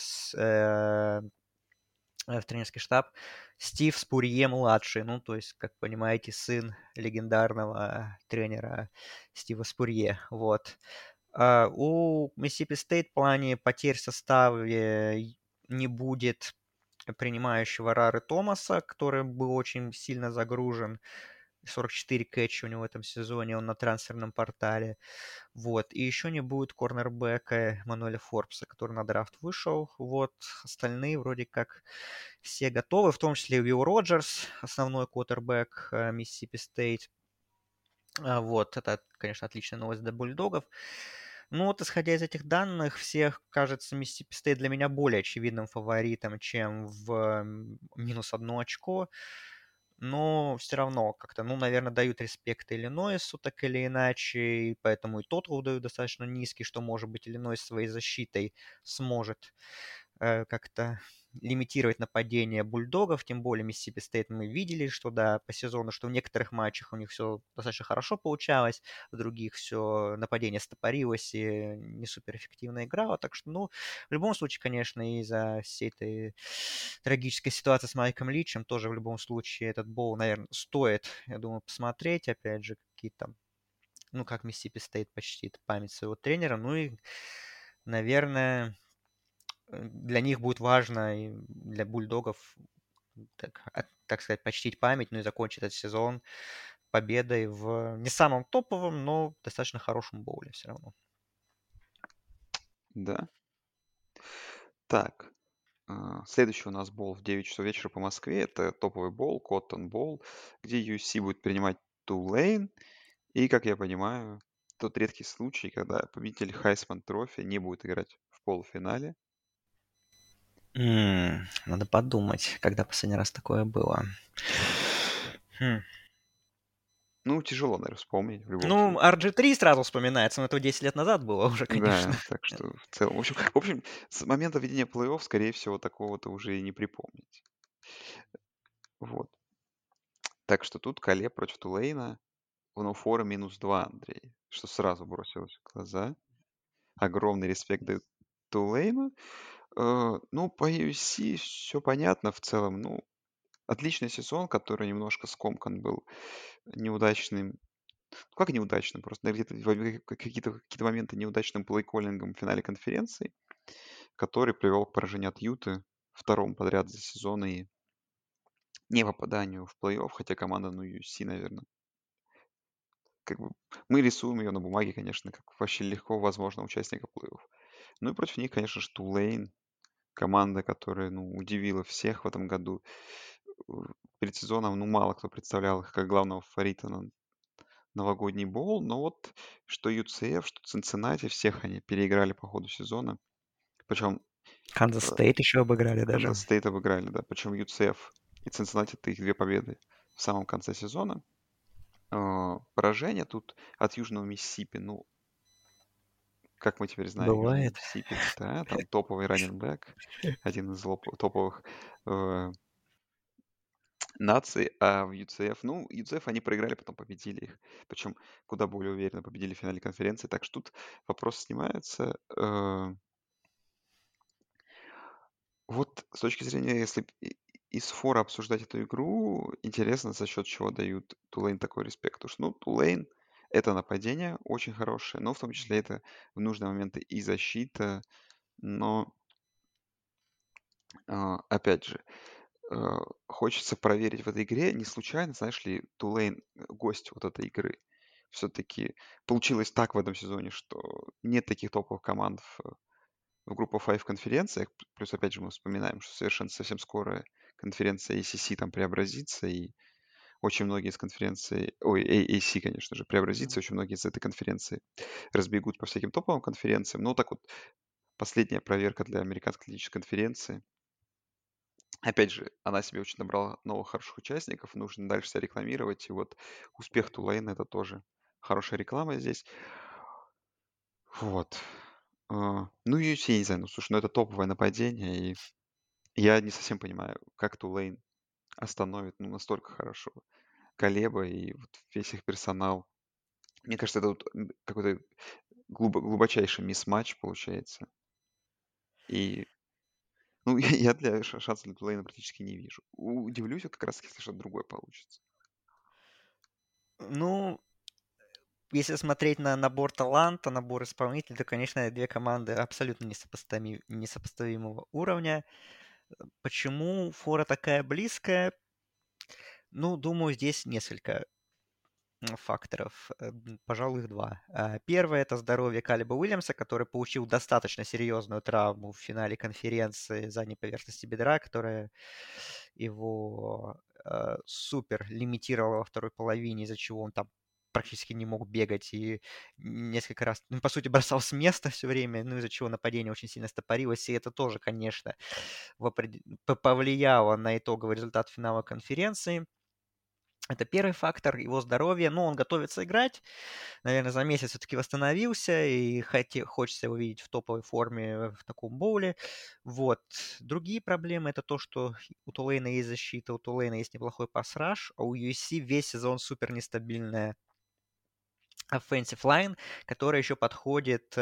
в тренерский штаб Стив Спурье-младший. Ну, то есть, как понимаете, сын легендарного тренера Стива Спурье. Вот. У Mississippi State в плане потерь в составе не будет принимающего Рары Томаса, который был очень сильно загружен. 44 кэтча у него в этом сезоне, он на трансферном портале. Вот. И еще не будет корнербека Мануэля Форбса, который на драфт вышел. Вот. Остальные вроде как все готовы, в том числе Уилл Роджерс, основной квотербек Миссисипи Стейт. Вот. Это, конечно, отличная новость для бульдогов. Ну вот, исходя из этих данных, всех кажется Миссисипи Стейт для меня более очевидным фаворитом, чем в минус одно очко. Но все равно как-то, ну, наверное, дают респект Иллинойсу так или иначе, и поэтому и тотал дают достаточно низкий, что, может быть, Иллинойс своей защитой сможет как-то лимитировать нападение бульдогов, тем более Миссисипи Стейт мы видели, что да, по сезону, что в некоторых матчах у них все достаточно хорошо получалось, в других все нападение стопорилось и не суперэффективно играло, так что, ну, в любом случае, конечно, из-за всей этой трагической ситуации с Майком Личем тоже в любом случае этот боул, наверное, стоит, я думаю, посмотреть, опять же, какие-то, ну, как Миссисипи Стейт почтит память своего тренера, ну и, наверное, для них будет важно, и для бульдогов, так, так сказать, почтить память, ну и закончить этот сезон победой в не самом топовом, но достаточно хорошем боуле все равно. Да. Так, следующий у нас бол в 9 часов вечера по Москве. Это топовый бол, Коттон Бол, где USC будет принимать Тулейн. И, как я понимаю, тот редкий случай, когда победитель Хайсман Трофи не будет играть в полуфинале. Надо подумать, когда последний раз такое было. Хм. Ну, тяжело, наверное, вспомнить в любом Ну, случае. RG3 сразу вспоминается, но это 10 лет назад было уже, конечно. Да, так что в целом, в общем, с момента ведения плей-офф, скорее всего, такого-то уже и не припомнить. Вот. Так что тут Калеб против Тулейна. Ну, фора -2, Андрей, что сразу бросилось в глаза. Огромный респект даю Тулейну. Ну, по UFC все понятно в целом. Ну, отличный сезон, который немножко скомкан был неудачным. Ну, как неудачным? Просто, наверно, где-то какие-то моменты неудачным плей-коллингом в финале конференции, который привел к поражению от Юты, второму подряд за сезон и не попаданию в плей-офф, хотя команда, ну, UFC, наверное, как бы мы рисуем ее на бумаге, конечно, как вообще легко возможного участника плей-офф. Ну и против них, конечно же, Тулейн, команда, которая, ну, удивила всех в этом году. Э, Перед сезоном, ну, мало кто представлял их как главного фаворита на новогодний боул, но вот что UCF, что Цинциннати, всех они переиграли по ходу сезона. Причем Канзас Стейт еще обыграли даже. Канзас Стейт обыграли, да. Причем UCF и Цинциннати — это их две победы в самом конце сезона. Поражение тут от Южного Миссисипи. Ну, как мы теперь знаем, Южный Бывает. Миссисипи, да, там топовый раннинг-бэк, один из топовых э, наций, а в UCF, ну, UCF они проиграли, потом победили их. Причем куда более уверенно победили в финале конференции. Так что тут вопрос снимается. Вот с точки зрения, если из фора обсуждать эту игру, интересно, за счет чего дают Тулейн такой респект. Потому что, ну, Тулейн — это нападение очень хорошее, но в том числе это в нужные моменты и защита. Но, опять же, хочется проверить в этой игре, не случайно, знаешь ли, Тулейн гость вот этой игры. Все-таки получилось так в этом сезоне, что нет таких топовых команд в группа 5 конференциях. Плюс, опять же, мы вспоминаем, что совершенно совсем скоро конференция ACC там преобразится, и очень многие из конференции, ой, AAC, конечно же, преобразится, очень многие из этой конференции разбегут по всяким топовым конференциям. Ну, вот так вот, последняя проверка для Американской атлетической конференции. Опять же, она себе очень набрала новых хороших участников, нужно дальше себя рекламировать, и вот успех Тулейна — это тоже хорошая реклама здесь. Вот. Ну, и я не знаю, ну, слушай, ну это топовое нападение, и я не совсем понимаю, как Тулейн остановит, ну, настолько хорошо Калеба и вот весь их персонал. Мне кажется, это вот какой-то глубочайший мисс-матч получается. И, ну, я для шансов для Тулейна практически не вижу. Удивлюсь, вот как раз, если что-то другое получится. Ну, если смотреть на набор таланта, набор исполнителей, то, конечно, две команды абсолютно несопоставимого уровня. Почему фора такая близкая? Ну, думаю, здесь несколько факторов. Пожалуй, их два. Первое — это здоровье Калиба Уильямса, который получил достаточно серьезную травму в финале конференции задней поверхности бедра, которая его супер лимитировала во второй половине, из-за чего он там практически не мог бегать и несколько раз, ну, по сути, бросал с места все время, ну, из-за чего нападение очень сильно стопорилось, и это тоже, конечно, повлияло на итоговый результат финала конференции. Это первый фактор, его здоровье. Ну, он готовится играть. Наверное, за месяц все-таки восстановился, и хочется его видеть в топовой форме в таком боуле. Вот. Другие проблемы — это то, что у Тулейна есть защита, у Тулейна есть неплохой пас-раш, а у USC весь сезон супер нестабильная offensive line, которая еще подходит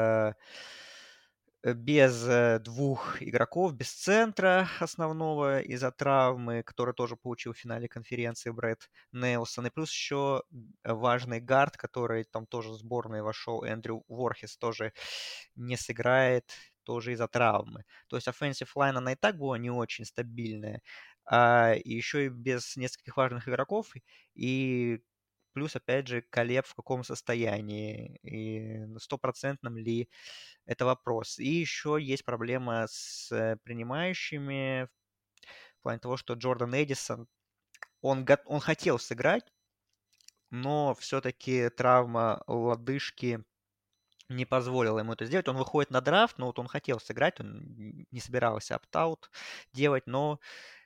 без двух игроков, без центра основного из-за травмы, который тоже получил в финале конференции Брэд Нелсон. И плюс еще важный гард, который там тоже в сборную вошел, Эндрю Ворхес, тоже не сыграет, тоже из-за травмы. То есть offensive line, она и так была не очень стабильная, и еще и без нескольких важных игроков, и плюс, опять же, Калеб в каком состоянии, и стопроцентном ли это вопрос. И еще есть проблема с принимающими в плане того, что Джордан Эдисон, он хотел сыграть, но все-таки травма лодыжки не позволила ему это сделать. Он выходит на драфт, но вот он хотел сыграть, он не собирался опт-аут делать, но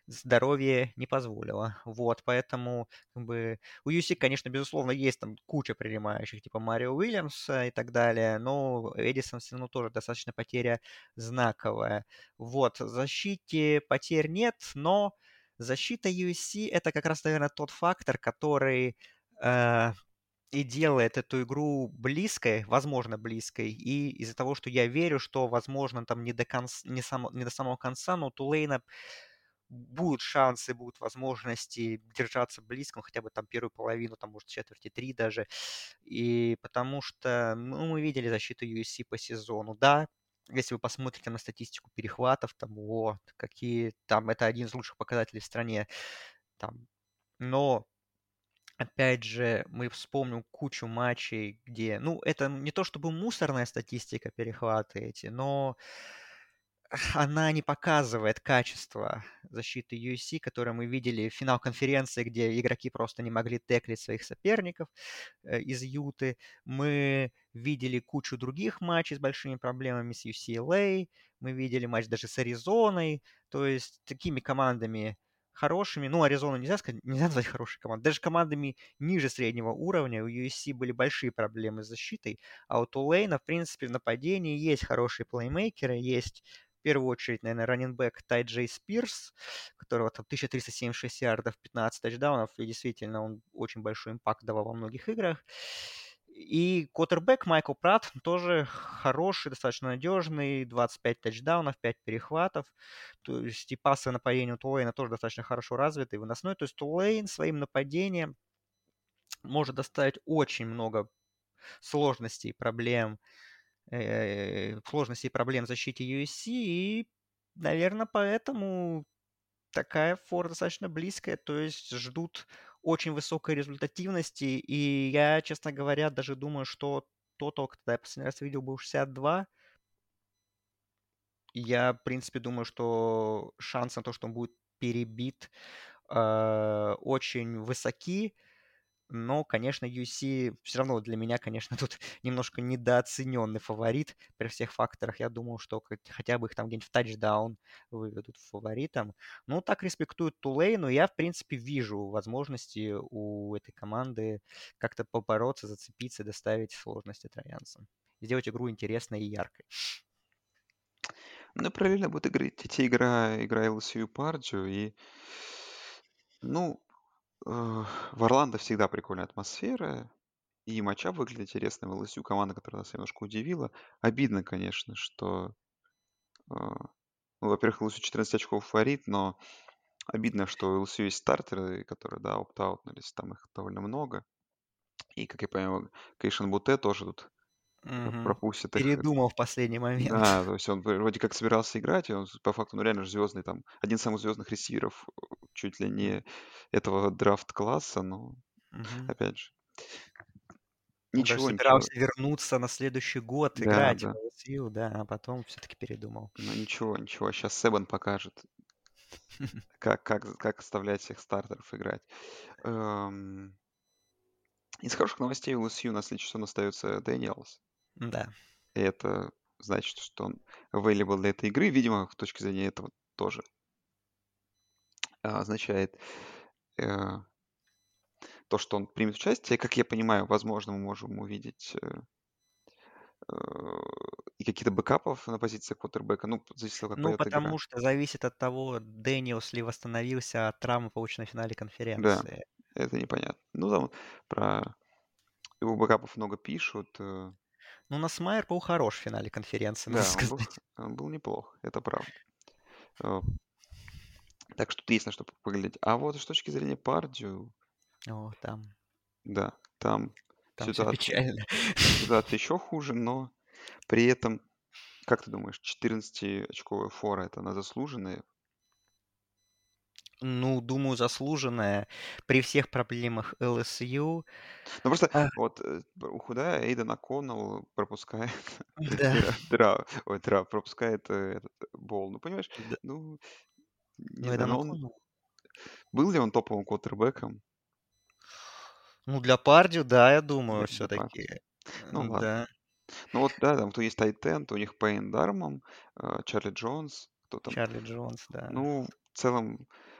здоровье не позволило. Вот, поэтому как бы у USC, конечно, безусловно, есть там куча принимающих, типа Марио Уильямса и так далее, но Эдисон все равно тоже достаточно потеря знаковая. Вот, в защите потерь нет, но защита USC — это как раз, наверное, тот фактор, который э, и делает эту игру близкой, возможно, близкой. И из-за того, что я верю, что, возможно, там не до самого конца, но у Тулейна будут шансы, будут возможности держаться близко, ну, хотя бы там первую половину, там, может, четверти три даже. И потому что, ну, мы видели защиту USC по сезону, да, если вы посмотрите на статистику перехватов, там, вот, какие, там, это один из лучших показателей в стране, там, но опять же, мы вспомним кучу матчей, где, ну, это не то чтобы мусорная статистика перехваты эти, но она не показывает качество защиты USC, которое мы видели в финал конференции, где игроки просто не могли теклить своих соперников из Юты. Мы видели кучу других матчей с большими проблемами с UCLA, мы видели матч даже с Аризоной, то есть такими командами хорошими, ну, Аризону нельзя сказать, нельзя назвать хорошей командой, даже командами ниже среднего уровня у USC были большие проблемы с защитой, а у Тулейна, в принципе, в нападении есть хорошие плеймейкеры, есть в первую очередь, наверное, раннинбэк Тай Джей Спирс, которого там 1376 ярдов, 15 тачдаунов, и действительно он очень большой импакт давал во многих играх. И квотербек Майкл Пратт тоже хороший, достаточно надежный, 25 тачдаунов, 5 перехватов. То есть и пасы нападения у Тулейна тоже достаточно хорошо развиты, и выносной. То есть Тулейн своим нападением может доставить очень много сложностей и проблем в защите USC, и, наверное, поэтому такая фора достаточно близкая, то есть ждут очень высокой результативности, и я, честно говоря, даже думаю, что тотал, когда я последний раз видел, был 62. Я, в принципе, думаю, что шанс на то, что он будет перебит, очень высоки. Но, конечно, UC все равно для меня, конечно, тут немножко недооцененный фаворит при всех факторах. Я думал, что хотя бы их там где-нибудь в тачдаун выведут фаворитом. Ну, так респектуют Тулейну. Я, в принципе, вижу возможности у этой команды как-то побороться, зацепиться, доставить сложности троянцам. Сделать игру интересной и яркой. Ну, параллельно будет идти игра LSU Пардию, и, ну, в Орландо всегда прикольная атмосфера, и матчап выглядит интересно. В LSU команда, которая нас немножко удивила. Обидно, конечно, что, ну, во-первых, LSU 14 очков фаворит, но обидно, что у LSU есть стартеры, которые, да, опт-аутнулись, там их довольно много. И, как я понимаю, Кейшен Буте тоже тут Мгм. пропустит их. Передумал в последний момент. Да, то есть он вроде как собирался играть, и он по факту, ну, реально же звездный, там, один из самых звездных ресиверов, чуть ли не этого драфт-класса, но, Мгм. опять же, Он даже ничего, ничего. собирался вернуться на следующий год Да, играть да, в LSU, да, а потом все-таки передумал. но ничего, ничего. Сейчас Себан покажет, как оставлять всех стартеров играть. Эм, Из хороших новостей у LSU на следующий сезон остается Дэниелс. Да. И это значит, что он available для этой игры. Видимо, с точки зрения этого тоже означает э, то, что он примет участие. Как я понимаю, возможно, мы можем увидеть э, и какие-то бэкапов на позиции квотербека. Ну, зависит от того, как Ну, пойдет игра. потому что зависит от того, Дэниелс ли восстановился от травмы, полученной в финале Да, конференции. это непонятно. Ну, там про его бэкапов много пишут. Ну, Насмайер был хорош в финале конференции, надо Да, сказать. он был неплох, это правда. Э, Так что тут есть на что поглядеть. А вот с точки зрения Пардию, О, да, там там все ситуация, печально. ситуация еще хуже, но при этом, как ты думаешь, 14-очковая фора это она заслуженная? Ну, думаю, заслуженная. При всех проблемах ЛСЮ. Ну, просто А, вот, ухудая, Эйден О'Коннелл пропускает да, пропускает, этот, бол. Ну, понимаешь, да. ну, не Ну, знаю, Эдан но он О'Коннелл. был ли он топовым квотербеком? Ну, для Пардию, да, я думаю, Для все-таки. Пардии. Ну ладно. Да, Ну вот, да, там кто есть tight end, у них Пейн Дармом, Чарли Джонс, кто там. Чарли Джонс, да. Ну, в целом,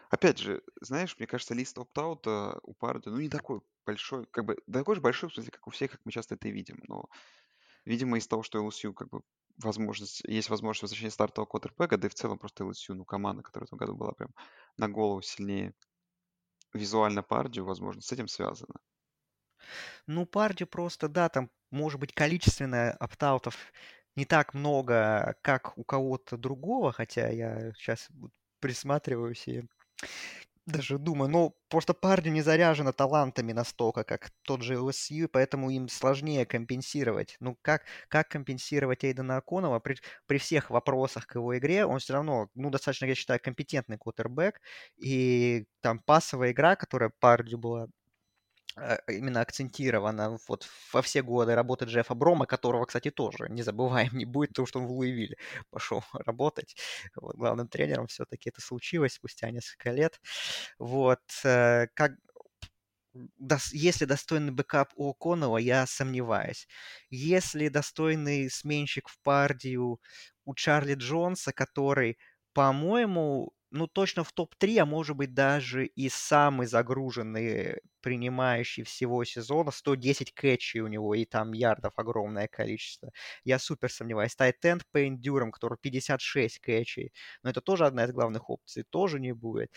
Опять же, знаешь, мне кажется, лист опт-аута у Парды, ну, не такой большой, как бы, да такой же большой, в смысле, как у всех, как мы часто это видим. Но, видимо, из того, что LSU, как бы, есть возможность возвращения стартового квотербека, да и в целом просто LSU, ну, команда, которая в этом году была прям на голову сильнее визуально Пардию, возможно, с этим связано. Ну, Парди просто, да, там, может быть, количественно оптаутов не так много, как у кого-то другого, хотя я сейчас присматриваюсь и даже думаю, ну, просто Парди не заряжена талантами настолько, как тот же LSU, поэтому им сложнее компенсировать. Ну, как компенсировать Эйдена Аконова при всех вопросах к его игре? Он все равно, ну, достаточно, я считаю, компетентный квотербек, и там пасовая игра, которая Парди была именно акцентировано вот во все годы работы Джеффа Брома, которого, кстати, тоже не забываем, не будет, потому что он в Луивилле пошел работать. Вот, главным тренером все-таки это случилось спустя несколько лет. Вот, как если достойный бэкап у О'Коннелла, я сомневаюсь. Если достойный сменщик в Пардию у Чарли Джонса, который, по-моему, ну точно в топ-3, а может быть даже и самый загруженный принимающий всего сезона, 110 кэтчей у него, и там ярдов огромное количество. Я супер сомневаюсь. Тайтенд Пейн Дюром, который 56 кэтчей, но это тоже одна из главных опций, тоже не будет.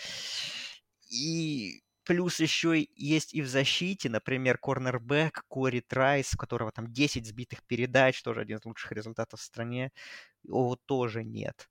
И плюс еще есть и в защите, например, корнербэк Кори Трайс, у которого там 10 сбитых передач, тоже один из лучших результатов в стране. Его тоже нет.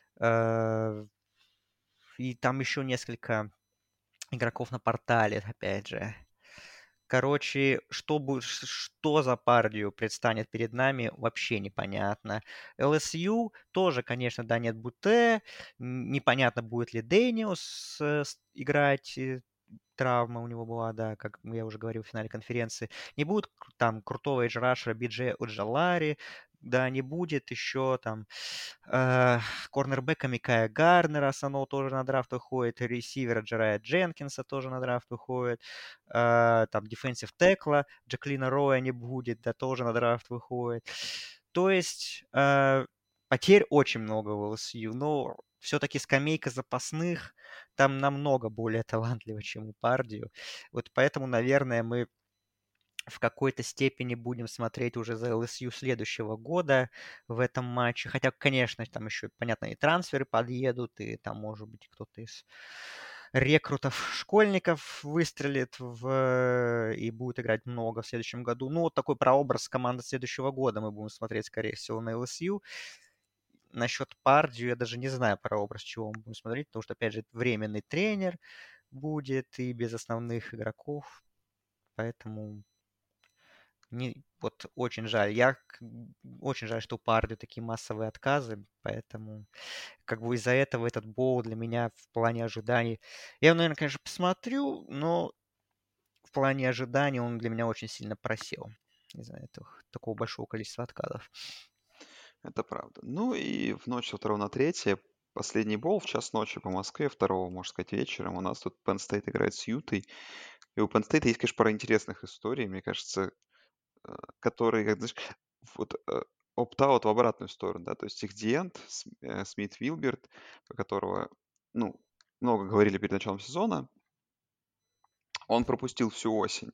Э, И там еще несколько игроков на портале, опять же. Короче, что за партию предстанет перед нами, вообще непонятно. ЛСЮ тоже, конечно, да, нет Буте. Непонятно, будет ли Дэниус играть. Травма у него была, да, как я уже говорил в финале конференции. Не будет там крутого эйдж-рашера Биджея Оджалари, да, не будет еще там э, корнербека Микая Гарнера, Сано тоже на драфт выходит, ресивера Джерая Дженкинса тоже на драфт выходит, там дефенсив текла Джаклина Роя не будет, да, тоже на драфт выходит. То есть потерь очень много в ЛСЮ, но все-таки скамейка запасных там намного более талантливо, чем у Пардию. Вот поэтому, наверное, мы в какой-то степени будем смотреть уже за ЛСЮ следующего года в этом матче. Хотя, конечно, там еще, понятно, и трансферы подъедут, и там, может быть, кто-то из рекрутов школьников выстрелит и будет играть много в следующем году. Ну, вот такой прообраз команды следующего года мы будем смотреть, скорее всего, на ЛСЮ. Насчет Пардию я даже не знаю прообраз, чего мы будем смотреть, потому что, опять же, это временный тренер будет и без основных игроков. Поэтому вот очень жаль. Очень жаль, что у Парды такие массовые отказы, поэтому как бы из-за этого этот боул для меня в плане ожиданий. Я, наверное, конечно, посмотрю, но в плане ожиданий он для меня очень сильно просел из-за этого такого большого количества отказов. Это правда. Ну и в ночь со 2 на 3, последний бол в час ночи по Москве, 2, можно сказать, вечером. У нас тут Penn State играет с Ютой. И у Penn State есть, конечно, пара интересных историй, мне кажется, которые, как знаешь, вот опт-аут в обратную сторону, да, то есть их диэнд Смит Вилберт, про которого, ну, много говорили перед началом сезона, он пропустил всю осень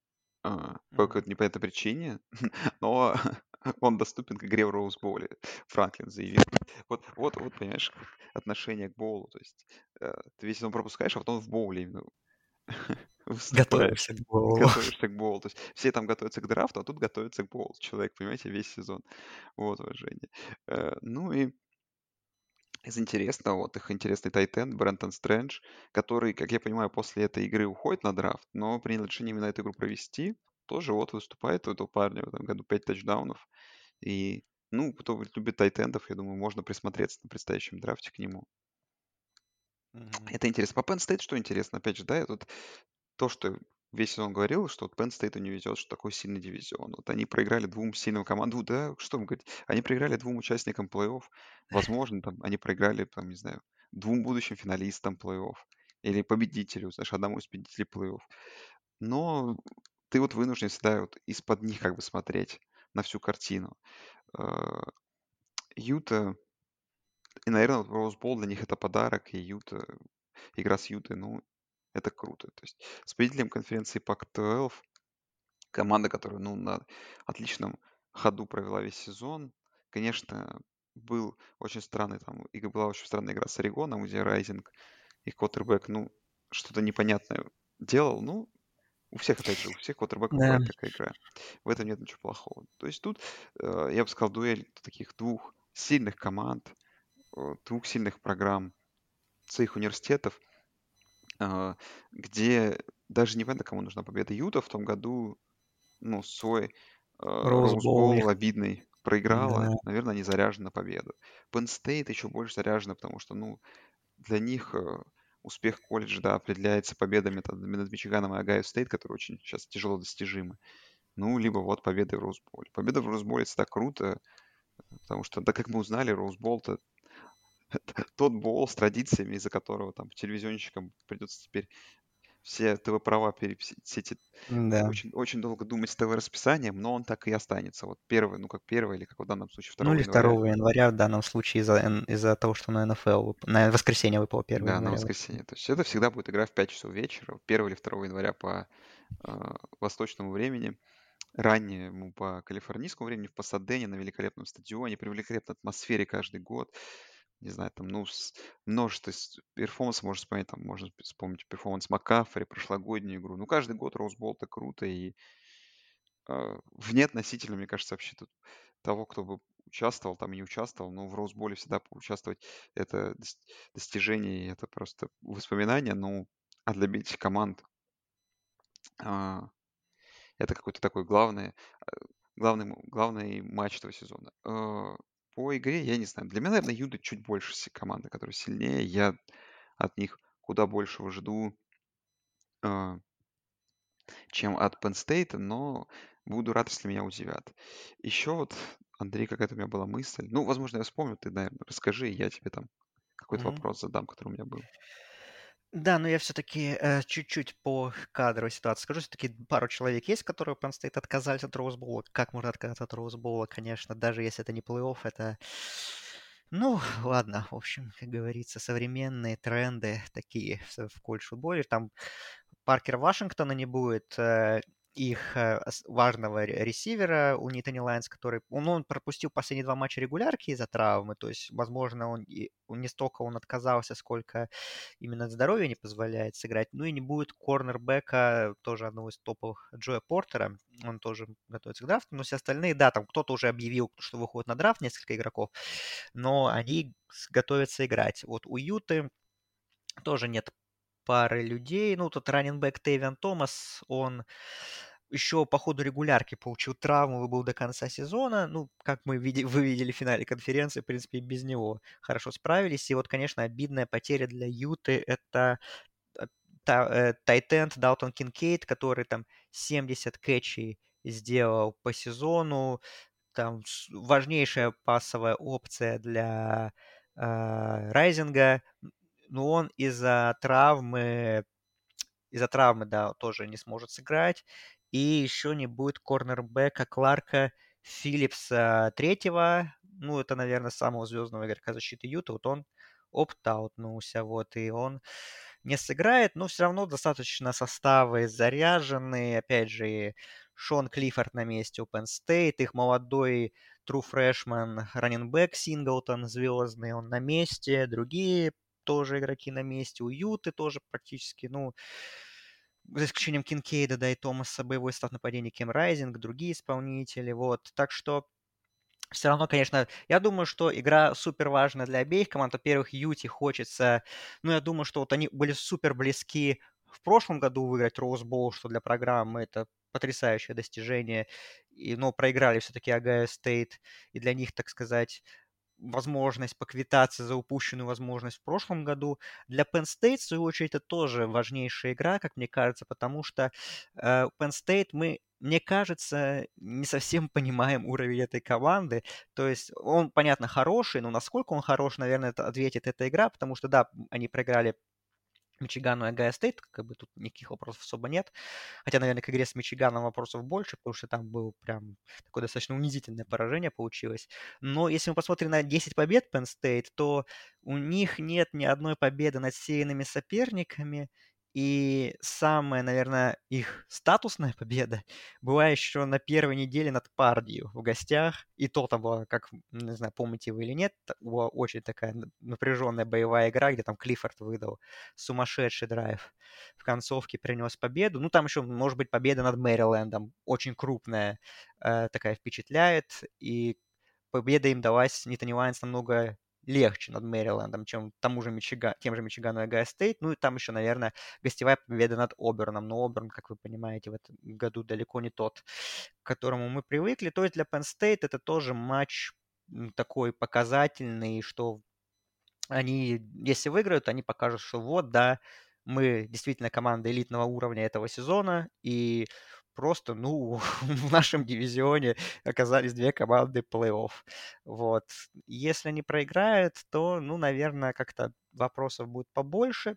по Мгм. какой-то непонятной причине, но он доступен к игре в Роуз-Боуле, Франклин заявил. Вот, понимаешь, отношение к боулу. То есть ты весь сезон пропускаешь, а потом в боуле именно выступаешь, Готовишься к боулу. готовишься к боулу. То есть все там готовятся к драфту, а тут готовится к боулу. Человек, понимаете, весь сезон. Вот, уважение. Ну и из интересного, вот их интересный тайтенд Брентон Стрэндж, который, как я понимаю, после этой игры уходит на драфт, но принял решение именно эту игру провести. Тоже вот выступает у этого парня в этом году 5 тачдаунов. И, ну, кто вот любит тайтендов, я думаю, можно присмотреться на предстоящем драфте к нему. Мгм. Это интересно. По Penn State что интересно? Опять же, да, я тут то, что весь сезон говорил, что вот Penn State не везет, что такой сильный дивизион. Вот они проиграли двум сильным командам. Да, что вам говорить? Они проиграли двум участникам плей-офф. Возможно, там они проиграли, там, не знаю, двум будущим финалистам плей-офф. Или победителю, знаешь, одному из победителей плей-офф. Но ты вот вынужден всегда вот из-под них как бы смотреть на всю картину. Э, Юта, и, наверное, вот Rose Bowl для них это подарок, и Юта. игра с Ютой, ну, это круто. То есть с победителем конференции Pac-12, команда, которая, ну, на отличном ходу провела весь сезон. Конечно, был очень странный там, была очень странная игра с Орегоном, где Райзинг, их квотербек, ну, что-то непонятное делал. Ну, у всех, опять же, у всех квотербеков Да. бывает такая игра. В этом нет ничего плохого. То есть тут, я бы сказал, дуэль таких двух сильных команд, двух сильных программ своих университетов, а, где даже непонятно, кому нужна победа. Юта в том году, ну, свой Роуз Роузбол у них. Боул обидный проиграла. Да. Наверное, они заряжены на победу. Penn State еще больше заряжена, потому что, ну, для них успех колледжа, да, определяется победами над Мичиганом и Огайо Стейт, которые очень сейчас тяжело достижимы. Ну, либо вот победы в Роузболе. Победа в Роузболе — это так круто, потому что, да, как мы узнали, Роузбол — это тот боул с традициями, из-за которого там телевизионщикам придется теперь все ТВ-права, все эти Да. очень, очень долго думать с ТВ-расписанием, но он так и останется. Вот первый, ну как первый, или как в данном случае Ну 2 или января. 2 января в данном случае из-за того, что на НФЛ, на воскресенье выпало 1 Да, на января. воскресенье. То есть это всегда будет игра в 5 часов вечера, 1 или 2 января по восточному времени. Раннему по калифорнийскому времени в Пасадене на великолепном стадионе, при великолепной атмосфере каждый год. Не знаю, там, ну, множество перформансов можно вспомнить, там, можно вспомнить перформанс Маккафери, прошлогоднюю игру. Ну, каждый год Роузбол — это круто, и вне относительно, мне кажется, вообще тут того, кто бы участвовал там и не участвовал, но в Роузболе всегда поучаствовать — это достижение, и это просто воспоминания. Ну, а для этих команд а, это какой-то такой главный матч этого сезона. По игре, я не знаю. Для меня, наверное, Юда чуть больше команда, которая сильнее. Я от них куда большего жду, а, чем от Penn State, но буду рад, если меня удивят. Еще вот, Андрей, какая-то у меня была мысль. Ну, возможно, я вспомню, ты, наверное, расскажи, и я тебе там какой-то Мгм. вопрос задам, который у меня был. Да, но я все-таки чуть-чуть по кадровой ситуации скажу. Все-таки пару человек есть, которые Penn State отказались от Роузбола. Как можно отказаться от Роузбола, конечно, даже если это не плей-офф, это... Ну, ладно, в общем, как говорится, современные тренды такие в колледж-футболе. Там Паркера Вашингтона не будет, их важного ресивера у Нитани Лайнс, который... Он пропустил последние 2 матча регулярки из-за травмы, то есть, возможно, он не столько он отказался, сколько именно здоровье не позволяет сыграть. Ну и не будет корнербека, тоже одного из топовых, Джоя Портера, он тоже готовится к драфту, но все остальные, да, там кто-то уже объявил, что выходит на драфт, несколько игроков, но они готовятся играть. Вот у Юты тоже нет пары людей. Ну, тут раннинбэк Тейвиан Томас, он еще по ходу регулярки получил травму и был до конца сезона. Ну, как вы видели в финале конференции, в принципе, и без него хорошо справились. И вот, конечно, обидная потеря для Юты — это тайтенд Далтон Кинкейд, который там 70 кэтчей сделал по сезону. Там важнейшая пасовая опция для Райзинга. Но он из-за травмы, да, тоже не сможет сыграть. И еще не будет корнербека Кларка Филлипса третьего. Ну, это, наверное, самого звездного игрока защиты Юта. Вот он опт-аутнулся, вот, и он не сыграет, но все равно достаточно составы заряжены. Опять же, и Шон Клиффорд на месте у Penn State, их молодой true freshman раннинбэк Синглтон звездный, он на месте, другие тоже игроки на месте, у Юты тоже практически, ну, за исключением Кинкейда, да, и Томаса, боевой состав нападения Кем Райзинг, другие исполнители, вот. Так что все равно, конечно, я думаю, что игра супер важна для обеих команд. Во-первых, Юти хочется, ну, я думаю, что вот они были супер близки в прошлом году выиграть Роуз Боул, что для программы это потрясающее достижение, но проиграли все-таки Агайо Стейт, и для них, так сказать, возможность поквитаться за упущенную возможность в прошлом году. Для Penn State, в свою очередь, это тоже важнейшая игра, как мне кажется, потому что Penn State мне кажется, не совсем понимаем уровень этой команды. То есть он, понятно, хороший, но насколько он хорош, наверное, это ответит эта игра, потому что, да, они проиграли Мичигану и Огайо Стейт, как бы тут никаких вопросов особо нет. Хотя, наверное, к игре с Мичиганом вопросов больше, потому что там было прям такое достаточно унизительное поражение получилось. Но если мы посмотрим на 10 побед Penn State, то у них нет ни одной победы над сильными соперниками. И самая, наверное, их статусная победа была еще на первой неделе над Пардию в гостях. И то там была, как, не знаю, помните вы или нет, была очень такая напряженная боевая игра, где там Клиффорд выдал сумасшедший драйв в концовке, принес победу. Ну, там еще, может быть, победа над Мэрилендом, очень крупная, такая впечатляет. И победа им далась Нитани Лайонс намного легче над Мэрилендом, чем тем же Мичигану и Огайо Стейт. Ну и там еще, наверное, гостевая победа над Оберном. Но Оберн, как вы понимаете, в этом году далеко не тот, к которому мы привыкли. То есть для Penn State это тоже матч такой показательный, что они, если выиграют, они покажут, что вот, да, мы действительно команда элитного уровня этого сезона, и просто, ну, в нашем дивизионе оказались две команды плей-офф. Вот. Если они проиграют, то, ну, наверное, как-то вопросов будет побольше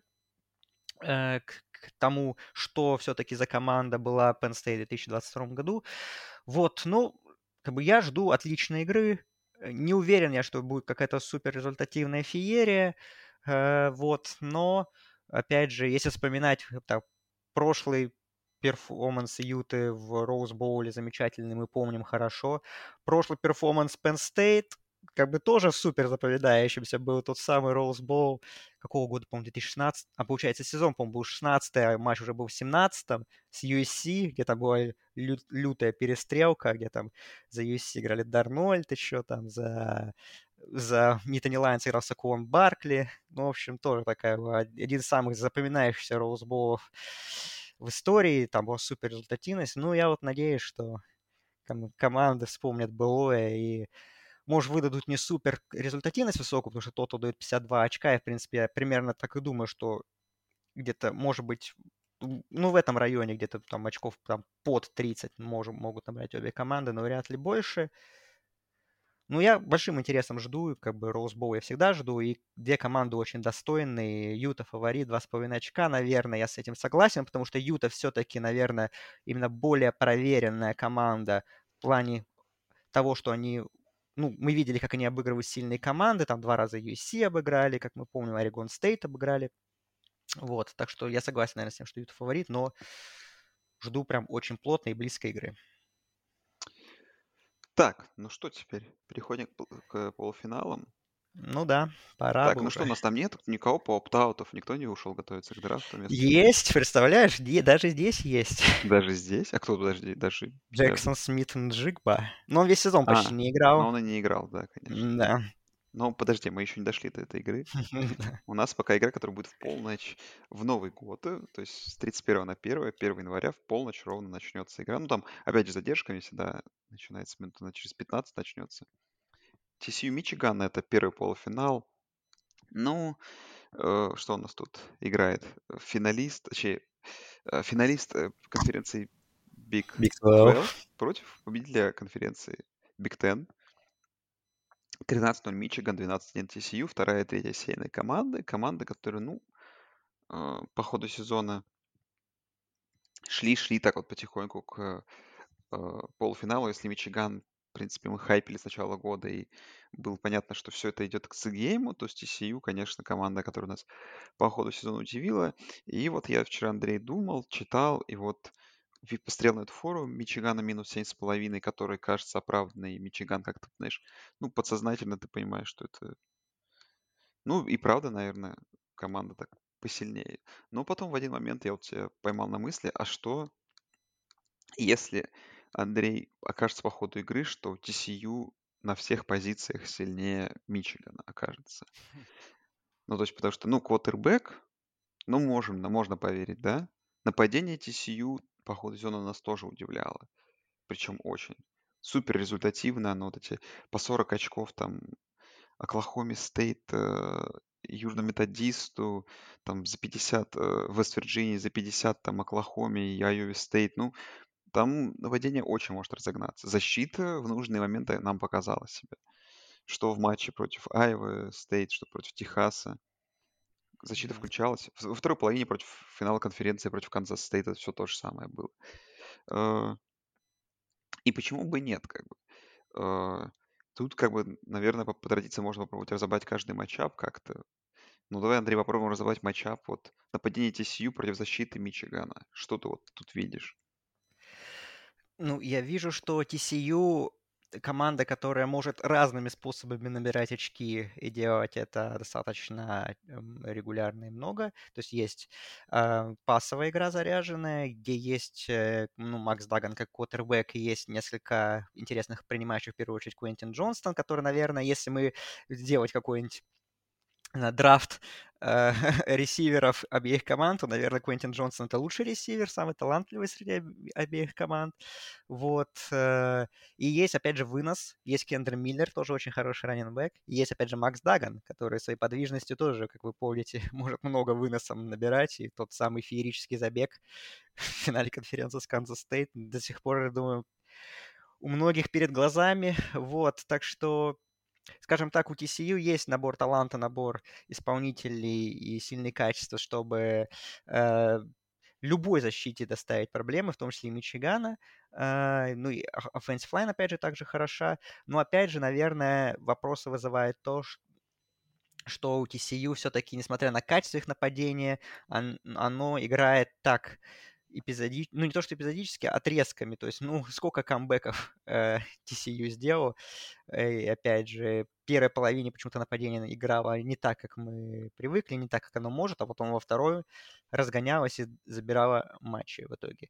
к тому, что все-таки за команда была Penn State в 2022 году. Вот, ну, как бы я жду отличной игры. Не уверен я, что будет какая-то супер результативная феерия. Вот, но, опять же, если вспоминать так, прошлый перформанс Юты в Роуз Боуле замечательный, мы помним хорошо. Прошлый перформанс Penn State как бы тоже супер запоминающимся был тот самый Роуз Боул. Какого года, по-моему, 2016? А получается, сезон, по-моему, был 16 а матч уже был в 17-м с USC, где там была лютая перестрелка, где там за USC играли Дарнольд еще, там за Нитани Лайонс играл Сакуон Баркли. Ну, в общем, тоже такая была один из самых запоминающихся роузболов в истории. Там была супер результативность. Ну, я вот надеюсь, что команды вспомнят былое и, может, выдадут не супер результативность высокую, потому что тот дает 52 очка, и, в принципе, я примерно так и думаю, что где-то, может быть, ну, в этом районе где-то там очков там под 30 могут набрать обе команды, но вряд ли больше. Ну, я большим интересом жду, как бы Rose Bowl я всегда жду, и две команды очень достойные. Юта фаворит, 2,5 очка, наверное, я с этим согласен, потому что Юта все-таки, наверное, именно более проверенная команда в плане того, что они, ну, мы видели, как они обыгрывают сильные команды, там 2 раза USC обыграли, как мы помним, Орегон Стейт обыграли. Вот, так что я согласен, наверное, с тем, что Юта фаворит, но жду прям очень плотной и близкой игры. Так, ну что теперь? Переходим к полуфиналам. Ну да, пора Так, бы ну что, уже. у нас там нет никого по опт-аутов, никто не ушел готовиться к драфту вместо тебя. Есть, представляешь, даже здесь есть. Даже здесь? А кто, подожди, даже... Джексон Смит Нджигба. Но он весь сезон почти А, не но играл. он и не играл, да, конечно. Да. Но подожди, мы еще не дошли до этой игры. У нас пока игра, которая будет в полночь в Новый год, то есть с 31 на 1 января в полночь ровно начнется игра. Ну, там, опять же, с задержками всегда начинается минут через 15 начнется. TCU Мичиган — это первый полуфинал. Ну, что у нас тут играет? Финалист, точнее, финалист конференции Big Big 12 12. против победителя конференции Big Ten. 13-0 Мичиган, 12-1 TCU, вторая и третья сеянные команды. Команды, которые, ну, по ходу сезона шли так вот потихоньку к полуфиналу. Если Мичиган, в принципе, мы хайпили с начала года, и было понятно, что все это идет к С-гейму, то с TCU, конечно, команда, которая нас по ходу сезона удивила. И вот я вчера, Андрей, думал, читал, и вот посмотрел на эту фору Мичигана минус 7,5, который кажется оправданный. И Мичиган как-то, знаешь, ну, подсознательно ты понимаешь, что это... Ну, и правда, наверное, команда так посильнее. Но потом в один момент я вот себя поймал на мысли, а что, если Андрей окажется по ходу игры, что TCU на всех позициях сильнее Мичигана окажется? Ну, то есть, потому что, ну, квотербек, ну, можно поверить, да? Нападение TCU по ходу сезона нас тоже удивляло. Причем очень. Супер результативно. Оно вот эти по 40 очков там Оклахоме Стейт, Южному Методисту, там за 50 Вест-Вирджинии, за 50 там Оклахоме и Айове Стейт. Ну, там нападение очень может разогнаться. Защита в нужные моменты нам показала себя. Что в матче против Айовы Стейт, что против Техаса. защита включалась. Во второй половине против финала конференции против Канзас Стейта все то же самое было. Э, и почему бы нет, как бы. Э, тут, как бы, наверное, по традиции можно попробовать разобрать каждый матчап как-то. Ну, давай, Андрей, попробуем разобрать матчап. Вот нападение TCU против защиты Мичигана. Что ты вот тут видишь? Ну, я вижу, что TCU команда, которая может разными способами набирать очки и делать это достаточно регулярно и много. То есть есть пасовая игра заряженная, где есть ну, Макс Даган как квотербек, и есть несколько интересных принимающих, в первую очередь, Куэнтин Джонстон, который, наверное, если мы сделать какой-нибудь на драфт ресиверов обеих команд, то, наверное, Квентин Джонсон это лучший ресивер, самый талантливый среди обеих команд. Вот. И есть, опять же, вынос. Есть Кендер Миллер, тоже очень хороший раннинг-бэк. И есть, опять же, Макс Даган, который своей подвижностью тоже, как вы помните, может много выносом набирать. И тот самый феерический забег в финале конференции с Канзас Стейт до сих пор, я думаю, у многих перед глазами. Вот. Так что скажем так, у TCU есть набор таланта, набор исполнителей и сильные качества, чтобы э, любой защите доставить проблемы, в том числе и Мичигана. Ну и offensive line, опять же, также хороша. Но, опять же, наверное, вопросы вызывает то, что у TCU все-таки, несмотря на качество их нападения, оно играет так эпизодически, ну не то что эпизодически, а отрезками. То есть, ну, сколько камбэков TCU сделал, и опять же, в первой половине почему-то нападение играло не так, как мы привыкли, не так, как оно может, а потом во второй разгонялось и забирало матчи в итоге.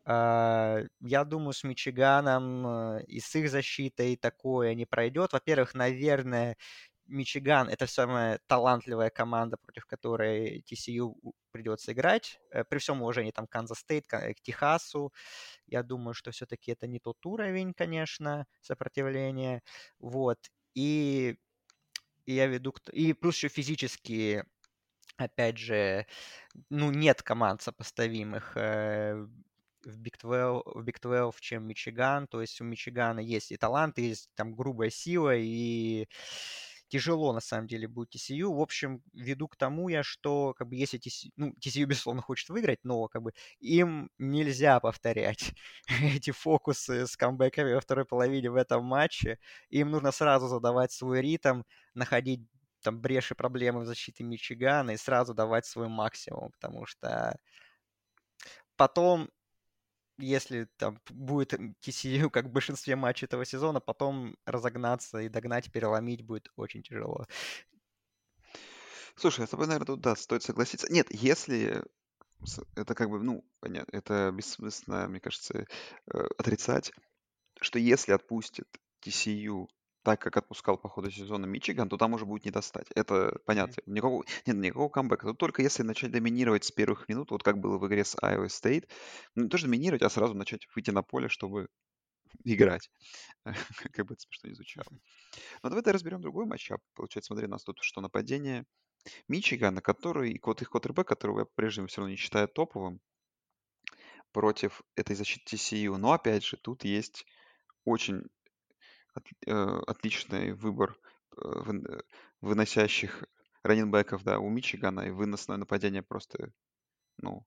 Я думаю, с Мичиганом и с их защитой такое не пройдет. Во-первых, наверное, Мичиган — это самая талантливая команда, против которой TCU придется играть. При всем уважении там Канзас Стейт, к Техасу, я думаю, что все-таки это не тот уровень, конечно, сопротивления. Вот. И я веду... И плюс еще физически, опять же, ну, нет команд сопоставимых в Big 12, чем Мичиган. То есть у Мичигана есть и талант, и есть там грубая сила, и тяжело, на самом деле, будет TCU. В общем, веду к тому я, что, как бы, если TCU, ну, TCU, безусловно, хочет выиграть, но, как бы, им нельзя повторять эти фокусы с камбэками во второй половине в этом матче. Им нужно сразу задавать свой ритм, находить там бреши, проблемы в защите Мичигана и сразу давать свой максимум, потому что потом, если там будет TCU, как в большинстве матчей этого сезона, потом разогнаться и догнать, переломить будет очень тяжело. Слушай, я с тобой, наверное, тут, да, стоит согласиться. Нет, если это как бы, ну, понятно, это бессмысленно, мне кажется, отрицать, что если отпустит TCU так, как отпускал по ходу сезона Мичиган, то там уже будет не достать. Это Мгм. понятно. Никакого камбэка. Тут только если начать доминировать с первых минут, вот как было в игре с Iowa State, ну, не то, что доминировать, а сразу начать выйти на поле, чтобы играть. Как бы это смешно не звучало. Но давай разберем другой матчап. Получается, смотри, у нас тут что нападение Мичигана, который, вот их квотербек, которого я по-прежнему все равно не считаю топовым, против этой защиты TCU. Но опять же, тут есть очень отличный выбор выносящих раненбеков, да, у Мичигана, и выносное нападение просто, ну,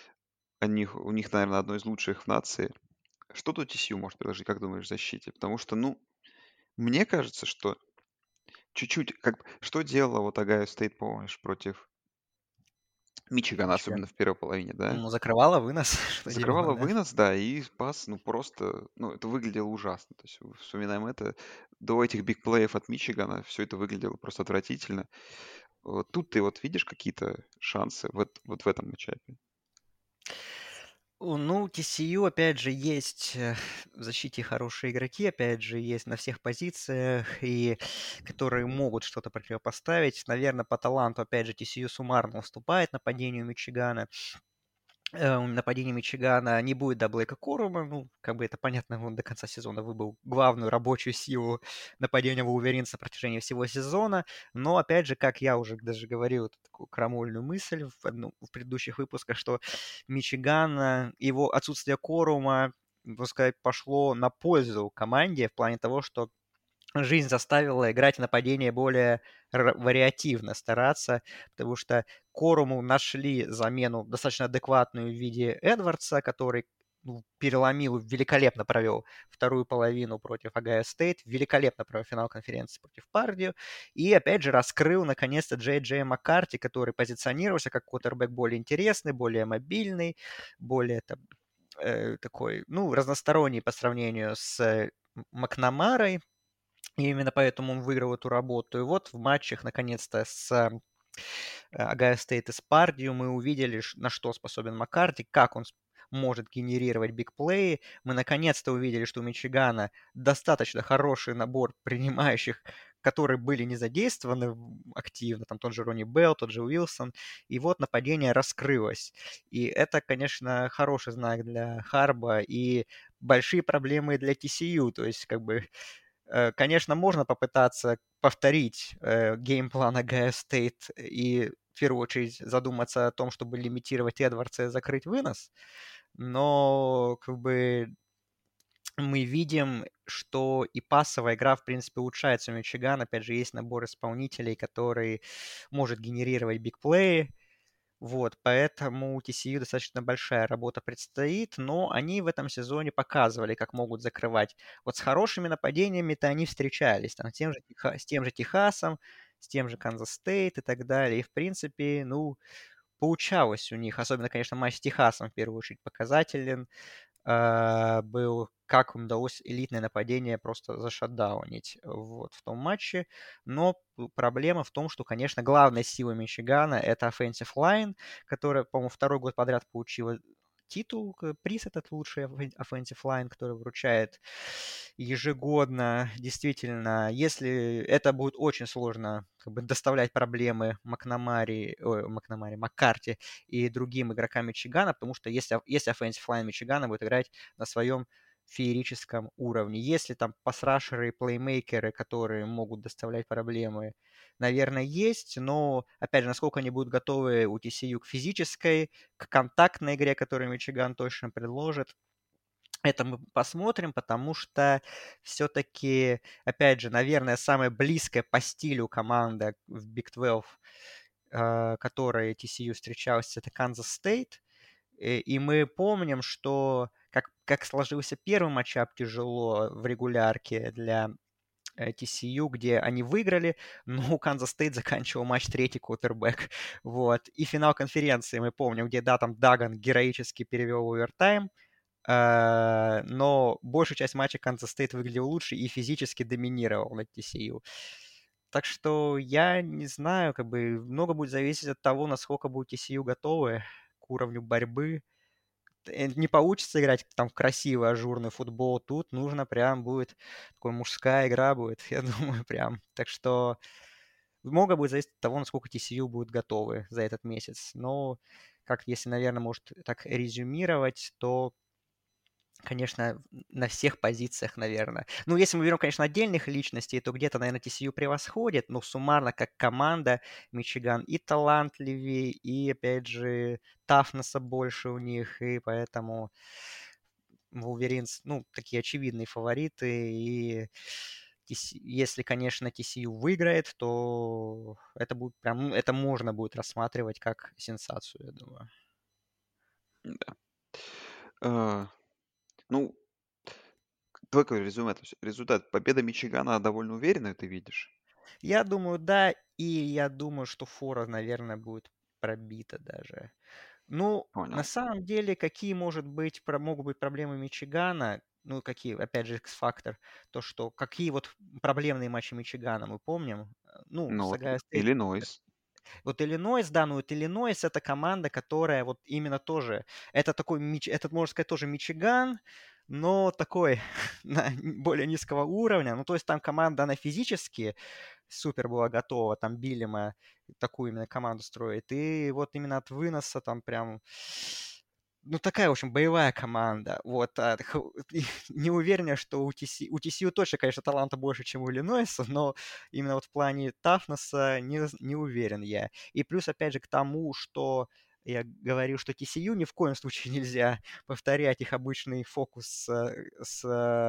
у них, наверное, одно из лучших в нации. Что тут TCU может предложить, как думаешь, в защите? Потому что, ну, мне кажется, что чуть-чуть, как что делала вот Агайо Стейт, помнишь, против Мичигана, особенно Мичиган. в первой половине, да? Ну, закрывала вынос, что делала, Закрывала да. вынос, да, и пас, ну, просто, ну, это выглядело ужасно. То есть вспоминаем это. До этих бигплеев от Мичигана все это выглядело просто отвратительно. Вот тут ты вот видишь какие-то шансы вот в этом матчапе? Ну, TCU, опять же, есть в защите хорошие игроки, опять же, есть на всех позициях, и которые могут что-то противопоставить. Наверное, по таланту, опять же, TCU суммарно уступает нападению Мичигана. Нападение Мичигана не будет до Блейка Корума. Ну, как бы это понятно, он до конца сезона выбыл главную рабочую силу нападения Вулверинса на протяжении всего сезона. Но, опять же, как я уже даже говорил, эту такую крамольную мысль в предыдущих выпусках, что Мичиган, его отсутствие Корума, можно сказать, пошло на пользу команде в плане того, что жизнь заставила играть нападение более вариативно стараться, потому что Коруму нашли замену достаточно адекватную в виде Эдвардса, который переломил, великолепно провел вторую половину против Огайо Стейт, великолепно провел финал конференции против Пардию, и опять же раскрыл наконец-то Джей Маккарти, который позиционировался как квотербек более интересный, более мобильный, более такой, ну, разносторонний по сравнению с Макнамарой, и именно поэтому он выиграл эту работу. И вот в матчах, наконец-то, с Огайо Стейт и Спардию мы увидели, на что способен Маккарти, как он может генерировать бигплеи. Мы наконец-то увидели, что у Мичигана достаточно хороший набор принимающих, которые были не задействованы активно. Там тот же Ронни Белл, тот же Уилсон. И вот нападение раскрылось. И это, конечно, хороший знак для Харба и большие проблемы для TCU. То есть, как бы, конечно, можно попытаться повторить геймплан Ohio State и в первую очередь задуматься о том, чтобы лимитировать Эдвардса и закрыть вынос, но как бы мы видим, что и пасовая игра, в принципе, улучшается у Мичигана. Опять же, есть набор исполнителей, который может генерировать бигплеи, вот, поэтому у TCU достаточно большая работа предстоит, но они в этом сезоне показывали, как могут закрывать. Вот с хорошими нападениями-то они встречались, там, с тем же Техасом, с тем же Канзас Стейт и так далее. И, в принципе, ну, получалось у них, особенно, конечно, матч с Техасом в первую очередь показателен был, как им удалось элитное нападение просто зашатдаунить вот в том матче. Но проблема в том, что, конечно, главная сила Мичигана — это offensive line, которая, по-моему, второй год подряд получила титул, приз этот лучший offensive line, который вручает ежегодно. Действительно, если это будет очень сложно как бы доставлять проблемы Маккарти и другим игрокам Мичигана, потому что если offensive line Мичигана будет играть на своем феерическом уровне. Если там пасрашеры и плеймейкеры, которые могут доставлять проблемы, наверное, есть, но, опять же, насколько они будут готовы у TCU к физической, к контактной игре, которую Мичиган точно предложит, это мы посмотрим, потому что все-таки, опять же, наверное, самая близкая по стилю команда в Big 12, которой TCU встречался, это Kansas State. И мы помним, что как сложился первый матчап тяжело в регулярке для TCU, где они выиграли, но у Канзас Стейт заканчивал матч третий квотербек. Вот. И финал конференции мы помним, где, да, там Даган героически перевел овертайм, но большую часть матча Канзас Стейт выглядел лучше и физически доминировал над TCU. Так что я не знаю, как бы много будет зависеть от того, насколько будут TCU готовы к уровню борьбы. Не получится играть там в красивый ажурный футбол, тут нужно прям будет, такой мужская игра будет, я думаю, прям. Так что много будет зависеть от того, насколько TCU будут готовы за этот месяц. Но, как если, наверное, может так резюмировать, то конечно, на всех позициях, наверное. Ну, если мы берем, конечно, отдельных личностей, то где-то, наверное, TCU превосходит, но суммарно, как команда, Мичиган и талантливее, и, опять же, тафнесса больше у них, и поэтому Wolverines, ну, такие очевидные фавориты, и если, конечно, TCU выиграет, то это будет прям, ну, это можно будет рассматривать как сенсацию, я думаю. Да. Э, ну, твой какой резюме, то есть результат. Победа Мичигана довольно уверенная, ты видишь? Я думаю, да, и я думаю, что фора, наверное, будет пробита даже. Ну, на Понял. самом деле, какие могут быть проблемы Мичигана, ну, какие, опять же, X-фактор, то, что какие вот проблемные матчи Мичигана мы помним, ну, Ну с вот, Огайо Стейт. Иллинойс. Вот Иллинойс, да, ну вот Иллинойс — это команда, которая вот именно тоже, это такой, этот, можно сказать, тоже Мичиган, но такой более низкого уровня. Ну, то есть там команда, она физически супер была готова, там Биллима такую именно команду строит. И вот именно от выноса там прям, ну, такая, в общем, боевая команда. Вот. И не уверен, что у TCU точно, конечно, таланта больше, чем у Иллинойса, но именно вот в плане тафнесса не уверен я. И плюс, опять же, к тому, что я говорил, что TCU ни в коем случае нельзя повторять их обычный фокус с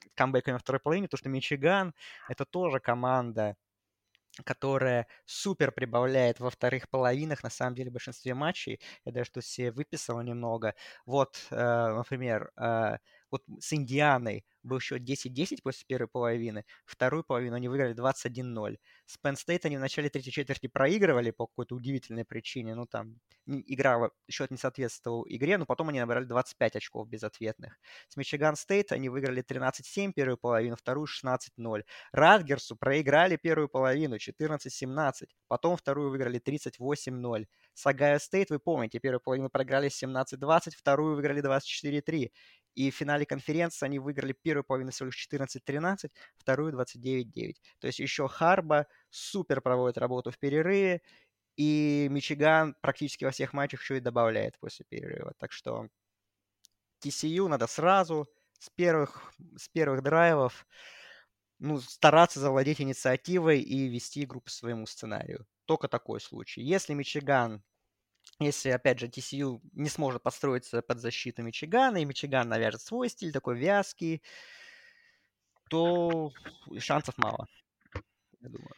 камбэками во второй половине, потому что Мичиган — это тоже команда, которая супер прибавляет во вторых половинах, на самом деле, в большинстве матчей. Я даже тут себе выписал немного. Вот, например, вот с Индианой был счет 10-10 после первой половины, вторую половину они выиграли 21-0. С Penn State они в начале третьей четверти проигрывали по какой-то удивительной причине. Ну, там счет не соответствовал игре, но потом они набрали 25 очков безответных. С Мичиган Стейт они выиграли 13-7 первую половину, вторую 16-0. Радгерсу проиграли первую половину 14-17, потом вторую выиграли 38-0. С Огайо Стейт, вы помните, первую половину проиграли 17-20, вторую выиграли 24-3. И в финале конференции они выиграли первую половину всего лишь 14-13, вторую 29-9. То есть еще Харба супер проводит работу в перерыве, и Мичиган практически во всех матчах еще и добавляет после перерыва. Так что TCU надо сразу, с первых драйвов, ну, стараться завладеть инициативой и вести игру по своему сценарию. Только такой случай. Если, опять же, TCU не сможет подстроиться под защиту Мичигана, и Мичиган навяжет свой стиль, такой вязкий, то шансов мало, я думаю.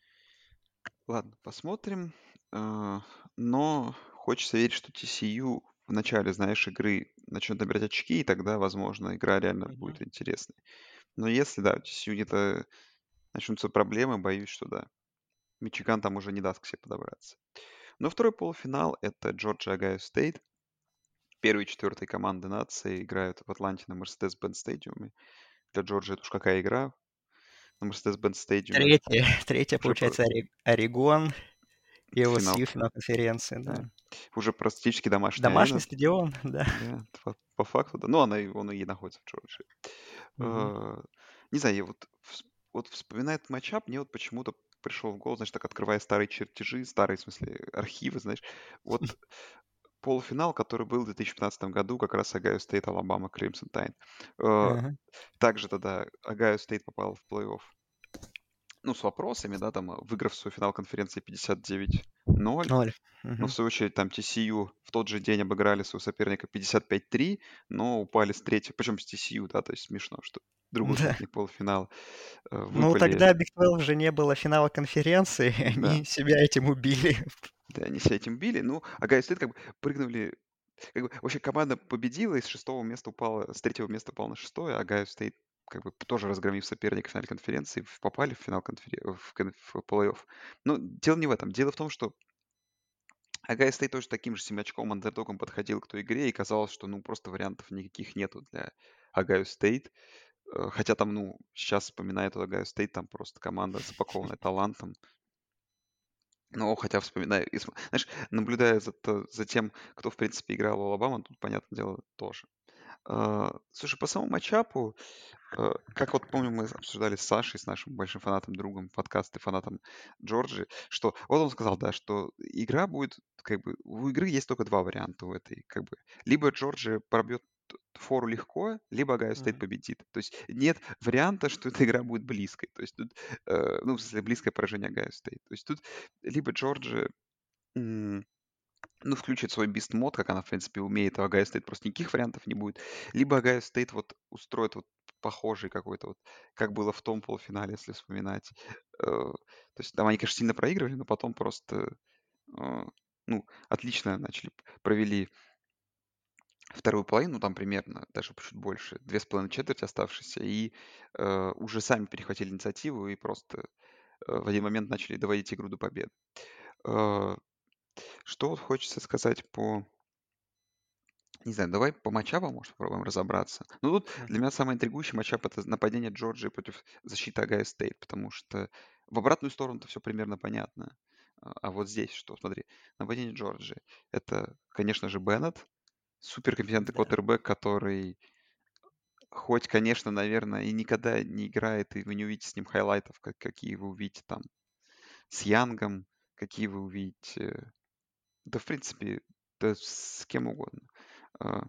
Ладно, посмотрим. А, Но хочется верить, что TCU в начале, знаешь, игры начнет набирать очки, и тогда, возможно, игра реально Мгм. будет интересной. Но если, да, у TCU где-то начнутся проблемы, боюсь, что да, Мичиган там уже не даст к себе подобраться. Но второй полуфинал — это Джорджия Огайо Стейт. Первые и четвертые команды нации играют в Атланте на Mercedes-Benz стадиуме. Для Джорджии это уж какая игра. На Mercedes-Benz стадиуме Третья, уже получается, Орегон и финал, LSU финал конференции, да. да. Уже практически домашняя Домашний арена. стадион, да. Да, по факту, да. Ну, он и находится в Джорджии. Мгм. Э, Не знаю, я вот вспоминая этот матчап, мне вот почему-то пришел в голову, знаешь, так открывая старые чертежи, старые, в смысле, архивы, знаешь, вот полуфинал, который был в 2015 году, как раз Огайо Стейт, Алабама, Crimson Tide. Э, Ага. Также тогда Огайо Стейт попал в плей-офф, ну, с вопросами, да, там, выиграв свой финал конференции 59-0. 0. Но, в Мгм. свою очередь, там TCU в тот же день обыграли своего соперника 55-3, но упали с третьей, причем с TCU, да, то есть смешно, что другой Да. соперник полуфинал Ну, выпали, тогда Big 12 уже не было финала конференции, и да, они себя этим убили. да, они себя этим били. Ну, а Гайо Стейт как бы прыгнули, как бы вообще команда победила, и с шестого места упала, с третьего места упала на шестое, а Гайо Стейт как бы тоже разгромив соперника в финале конференции, попали в финал в плей-офф. Но дело не в этом. Дело в том, что Огайо Стейт тоже таким же семячком, андердогом подходил к той игре, и казалось, что, ну, просто вариантов никаких нету для Огайо Стейт. Хотя там, ну, сейчас вспоминаю эту Огайо Стейт, там просто команда запакованная талантом. Но хотя вспоминаю, знаешь, наблюдая за тем, кто, в принципе, играл в Алабама, тут, понятное дело, тоже. Слушай, по самому матчапу, как вот помню, мы обсуждали с Сашей, с нашим большим фанатом, другом подкаста, фанатом Джорджи, что вот он сказал, да, что игра будет, как бы, у игры есть только два варианта у этой, как бы, либо Джорджи пробьет фору легко, либо Огайо Стейт Мгм. победит. То есть нет варианта, что эта игра будет близкой. То есть тут, ну, в смысле, близкое поражение Огайо Стейт. То есть тут либо Джорджи ну, включит свой бист мод, как она, в принципе, умеет, а Огайо Стейт просто никаких вариантов не будет. Либо Огайо Стейт вот устроит вот похожий какой-то вот, как было в том полуфинале, если вспоминать. То есть там они, конечно, сильно проигрывали, но потом просто, э, ну, отлично провели вторую половину, ну, там примерно, даже чуть больше, 2,5 четверти оставшиеся, и уже сами перехватили инициативу и просто в один момент начали доводить игру до победы. Э, Что вот хочется сказать не знаю, давай по матчапам, может, попробуем разобраться. Ну, тут для Мгм. меня самый интригующий матчап — это нападение Джорджии против защиты Огайо Стейт, потому что в обратную сторону-то все примерно понятно. А вот здесь что? Смотри, нападение Джорджии — это, конечно же, Беннет, суперкомпетентный Да. квотербек, который хоть, конечно, наверное, и никогда не играет, и вы не увидите с ним хайлайтов, какие вы увидите там с Янгом, какие вы увидите, да, в принципе, да с кем угодно. А,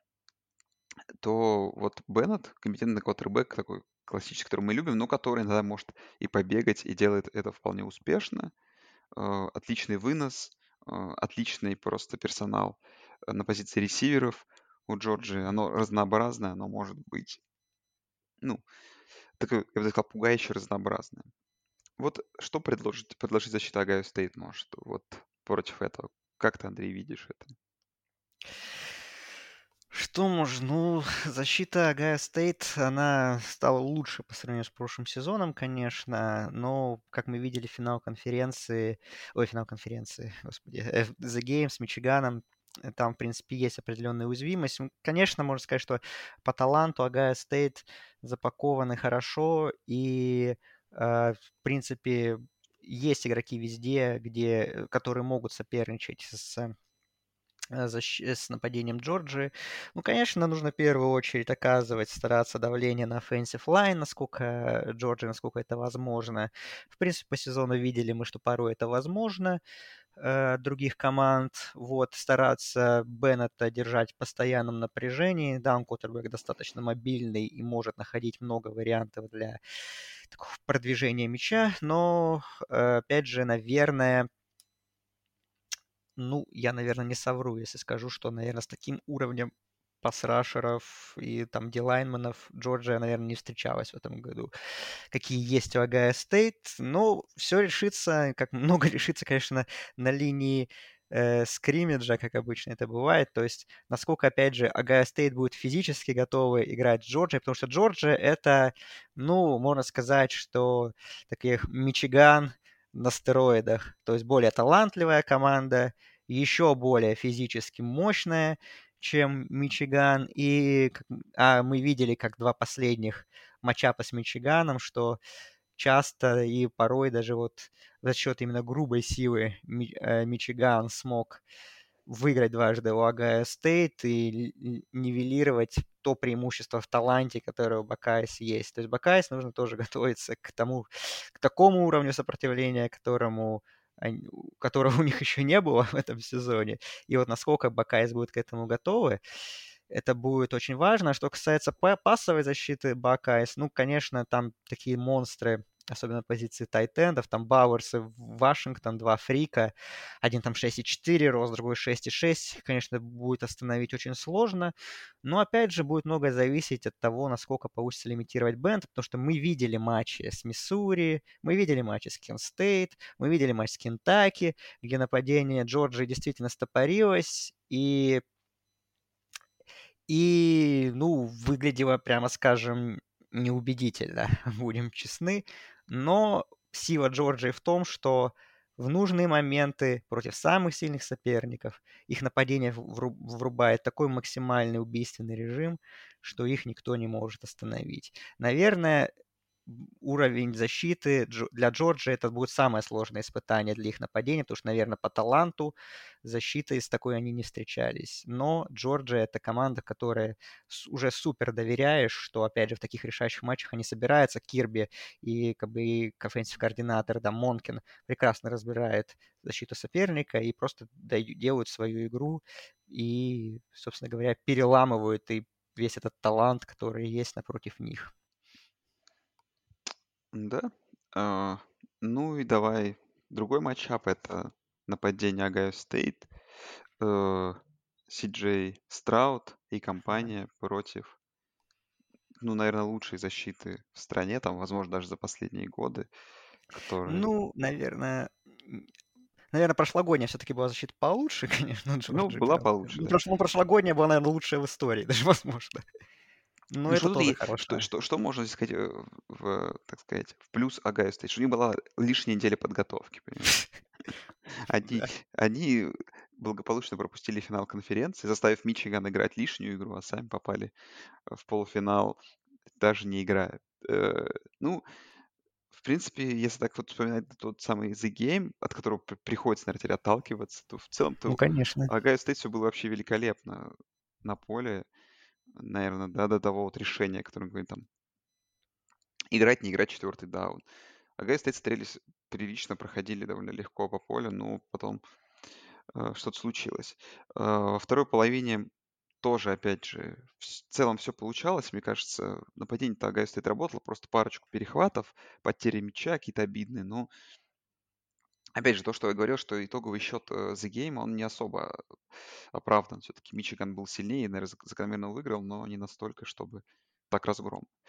То вот Беннет, компетентный квотербек, такой классический, который мы любим, но который иногда может и побегать, и делает это вполне успешно. Отличный вынос, отличный просто персонал на позиции ресиверов у Джорджии. Оно разнообразное, оно может быть ну, такое, я бы сказал, пугающе разнообразное. Вот что предложить защита Ohio State может вот против этого? Как ты, Андрей, видишь это? Что можно? Ну, защита Ohio State, она стала лучше по сравнению с прошлым сезоном, конечно, но, как мы видели, финал конференции, господи, The Game с Мичиганом, там, в принципе, есть определенная уязвимость. Конечно, можно сказать, что по таланту Ohio State запакованы хорошо, и, в принципе, есть игроки везде, которые могут соперничать с нападением Джорджии. Ну, конечно, нужно в первую очередь оказывать, стараться давление на offensive line, насколько Джорджия, насколько это возможно. В принципе, по сезону видели мы, что порой это возможно других команд. Вот, стараться Беннета держать в постоянном напряжении. Да, он квотербек достаточно мобильный и может находить много вариантов для такого продвижения мяча, но, опять же, наверное, ну, я, наверное, не совру, если скажу, что, наверное, с таким уровнем пасрашеров и там дилайнменов Джорджия, наверное, не встречалась в этом году, какие есть у Агая Стейт. Но все решится, как много решится, конечно, на линии скриммиджа, как обычно это бывает. То есть, насколько, опять же, Агая Стейт будет физически готовы играть с Джорджией, потому что Джорджия это, ну, можно сказать, что таких Мичиган на стероидах. То есть более талантливая команда, еще более физически мощная, чем Мичиган. Мы видели, как два последних матчапа с Мичиганом, что часто и порой даже вот за счет именно грубой силы Мичиган смог выиграть дважды у Агайо Стейт и нивелировать то преимущество в таланте, которое у Бакайс есть. То есть Бакайс нужно тоже готовиться к такому уровню сопротивления, которого у них еще не было в этом сезоне. И вот насколько Бакайс будет к этому готовы, это будет очень важно. Что касается пассовой защиты Бакайс, ну, конечно, там такие монстры, особенно позиции тайтендов, там Бауэрс и Вашингтон, два фрика, один там 6,4 рост, другой 6,6, конечно, будет остановить очень сложно, но опять же будет многое зависеть от того, насколько получится лимитировать Бенд, потому что мы видели матчи с Миссури, мы видели матчи с Кент Стейт, мы видели матч с Кентаки, где нападение Джорджии действительно стопорилось, ну, выглядело, прямо скажем, неубедительно, будем честны. Но сила Джорджии в том, что в нужные моменты против самых сильных соперников их нападение врубает такой максимальный убийственный режим, что их никто не может остановить. Наверное, уровень защиты для Джорджии это будет самое сложное испытание для их нападения, потому что, наверное, по таланту защитой с такой они не встречались. Но Джорджия это команда, которая уже супер доверяешь, что, опять же, в таких решающих матчах они собираются. Кирби и как бы и offensive координатор, да, Монкин прекрасно разбирает защиту соперника и просто делают свою игру и, собственно говоря, переламывают и весь этот талант, который есть напротив них. Да. А, ну и давай другой матчап. Это нападение Ohio State. Си-Джей Страут и компания против, ну, наверное, лучшей защиты в стране, там, возможно, даже за последние годы, которые... Ну, наверное, прошлогодняя все-таки была защита получше, конечно, Ну, Джорджии была прям. получше, Ну, да. прошлогодняя была, наверное, лучшая в истории, даже возможно. Но Ну, это что тут тоже и что, хорошая. что, что можно здесь сказать, так сказать, в плюс Агайо Стейт? Что у них была лишняя неделя подготовки, понимаешь? Они, Да. они благополучно пропустили финал конференции, заставив Мичиган играть лишнюю игру, а сами попали в полуфинал, даже не играя. Э, Ну, в принципе, если так вот вспоминать тот самый The Game, от которого приходится, наверное, теперь отталкиваться, то в Ну, целом-то конечно. у Ohio State все было вообще великолепно на поле, наверное, да, до того вот решения, которое мы говорим, там, играть, не играть четвертый даун. Ohio State смотрелись прилично, проходили довольно легко по полю, но потом что-то случилось. Во второй половине тоже, опять же, в целом все получалось. Мне кажется, нападение-то Ohio State работало, просто парочку перехватов, потери мяча какие-то обидные, но опять же, то, что я говорил, что итоговый счет The Game, он не особо оправдан. Все-таки Мичиган был сильнее, наверное, закономерно выиграл, но не настолько, чтобы так разгром.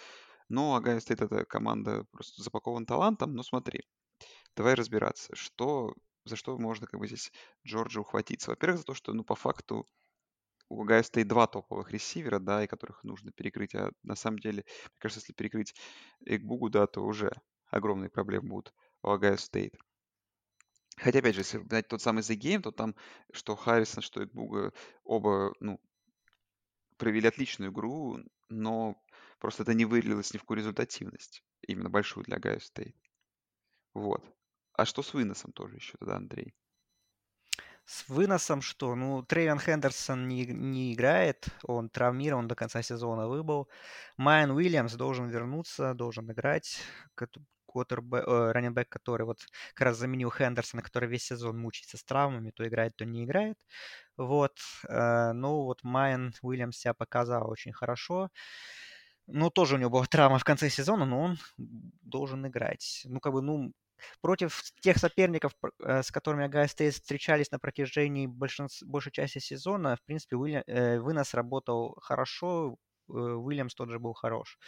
Но Огайо Стейт — это команда просто запакована талантом. Но смотри, давай разбираться, за что можно как бы здесь Джорджию ухватиться. Во-первых, за то, что, ну, по факту у Огайо Стейт 2 топовых ресивера, да, и которых нужно перекрыть. А на самом деле, мне кажется, если перекрыть Игбугу, да, то уже огромные проблемы будут у Огайо Стейт. Хотя, опять же, если брать тот самый The Game, то там что Харрисон, что Игбуга оба, ну, провели отличную игру, но просто это не вылилось ни в какую результативность, именно большую для Огайо Стейт. Вот. А что с выносом тоже еще тогда, Андрей? С выносом что? Ну, Трейвен Хендерсон не играет, он травмирован до конца сезона выбыл. Майан Уильямс должен вернуться, должен играть. Раннинбэк, который вот как раз заменил Хендерсона, который весь сезон мучается с травмами, то играет, то не играет. Вот. Ну, вот Майан Уильямс себя показал очень хорошо. Ну, тоже у него была травма в конце сезона, но он должен играть. Ну, как бы, ну, против тех соперников, с которыми Огайо Стейт встречались на протяжении большей части сезона, в принципе, вынос работал хорошо, Уильямс тот же был хорош.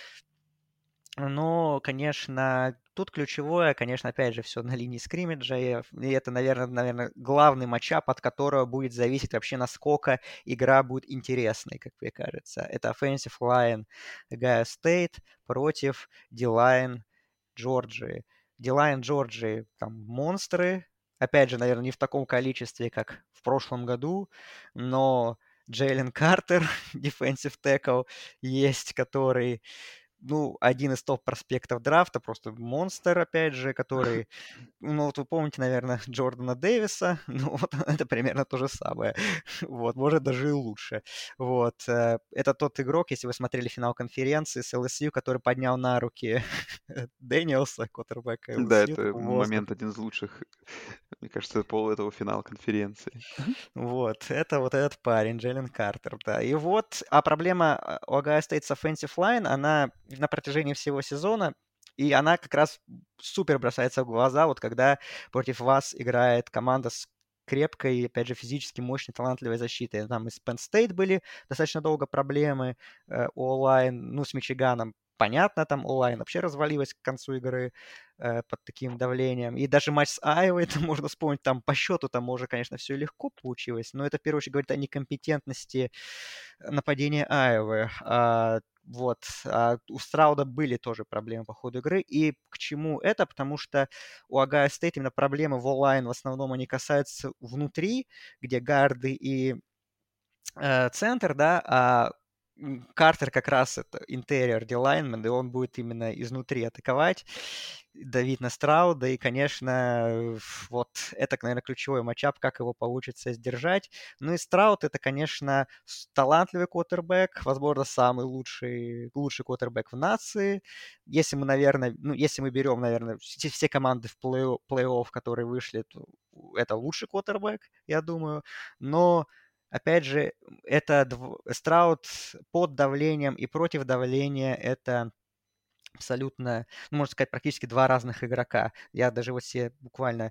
Но, конечно, тут ключевое, конечно, опять же, все на линии скриммиджа, и это, наверное, главный матчап, от которого будет зависеть вообще, насколько игра будет интересной, как мне кажется. Это offensive line Ohio State против D-line Джорджии. D-line Джорджии там монстры, опять же, наверное, не в таком количестве, как в прошлом году, но Джейлен Картер, defensive tackle, есть, который ну, один из топ-проспектов драфта, просто монстр, опять же, который, ну, вот вы помните, наверное, Джордана Дэвиса, ну, вот это примерно то же самое, вот, может, даже и лучше, вот. Это тот игрок, если вы смотрели финал конференции с ЛСЮ, который поднял на руки Дэниелса, квотербека Да, ЛСЮ, это так в воздух. момент один из лучших, мне кажется, пол этого финала конференции. Вот, это вот этот парень, Джейлен Картер, да. И вот, а проблема у Ohio State с offensive line, она на протяжении всего сезона, и она как раз супер бросается в глаза, вот когда против вас играет команда с крепкой, опять же, физически мощной, талантливой защитой. Там из Penn State были достаточно долго проблемы у онлайн, ну, с Мичиганом. Понятно, там онлайн вообще развалилась к концу игры под таким давлением. И даже матч с Айовой, это можно вспомнить, там по счету там уже, конечно, все легко получилось, но это в первую очередь говорит о некомпетентности нападения Айовы. У Страуда были тоже проблемы по ходу игры. И к чему это? Потому что у Агайо Стейт именно проблемы в онлайн в основном они касаются внутри, где гарды и центр, да, Картер как раз это interior lineman, и он будет именно изнутри атаковать, давить на Страуда, и, конечно, вот это, наверное, ключевой матчап, как его получится сдержать. Ну и Страуд это, конечно, талантливый квотербек, возможно, самый лучший квотербек в нации. Если мы, наверное, ну, если мы берем, наверное, все команды в плей-офф, которые вышли, то это лучший квотербек, я думаю. Но опять же, Страут под давлением и против давления — это абсолютно, ну, можно сказать, практически два разных игрока. Я даже вот себе буквально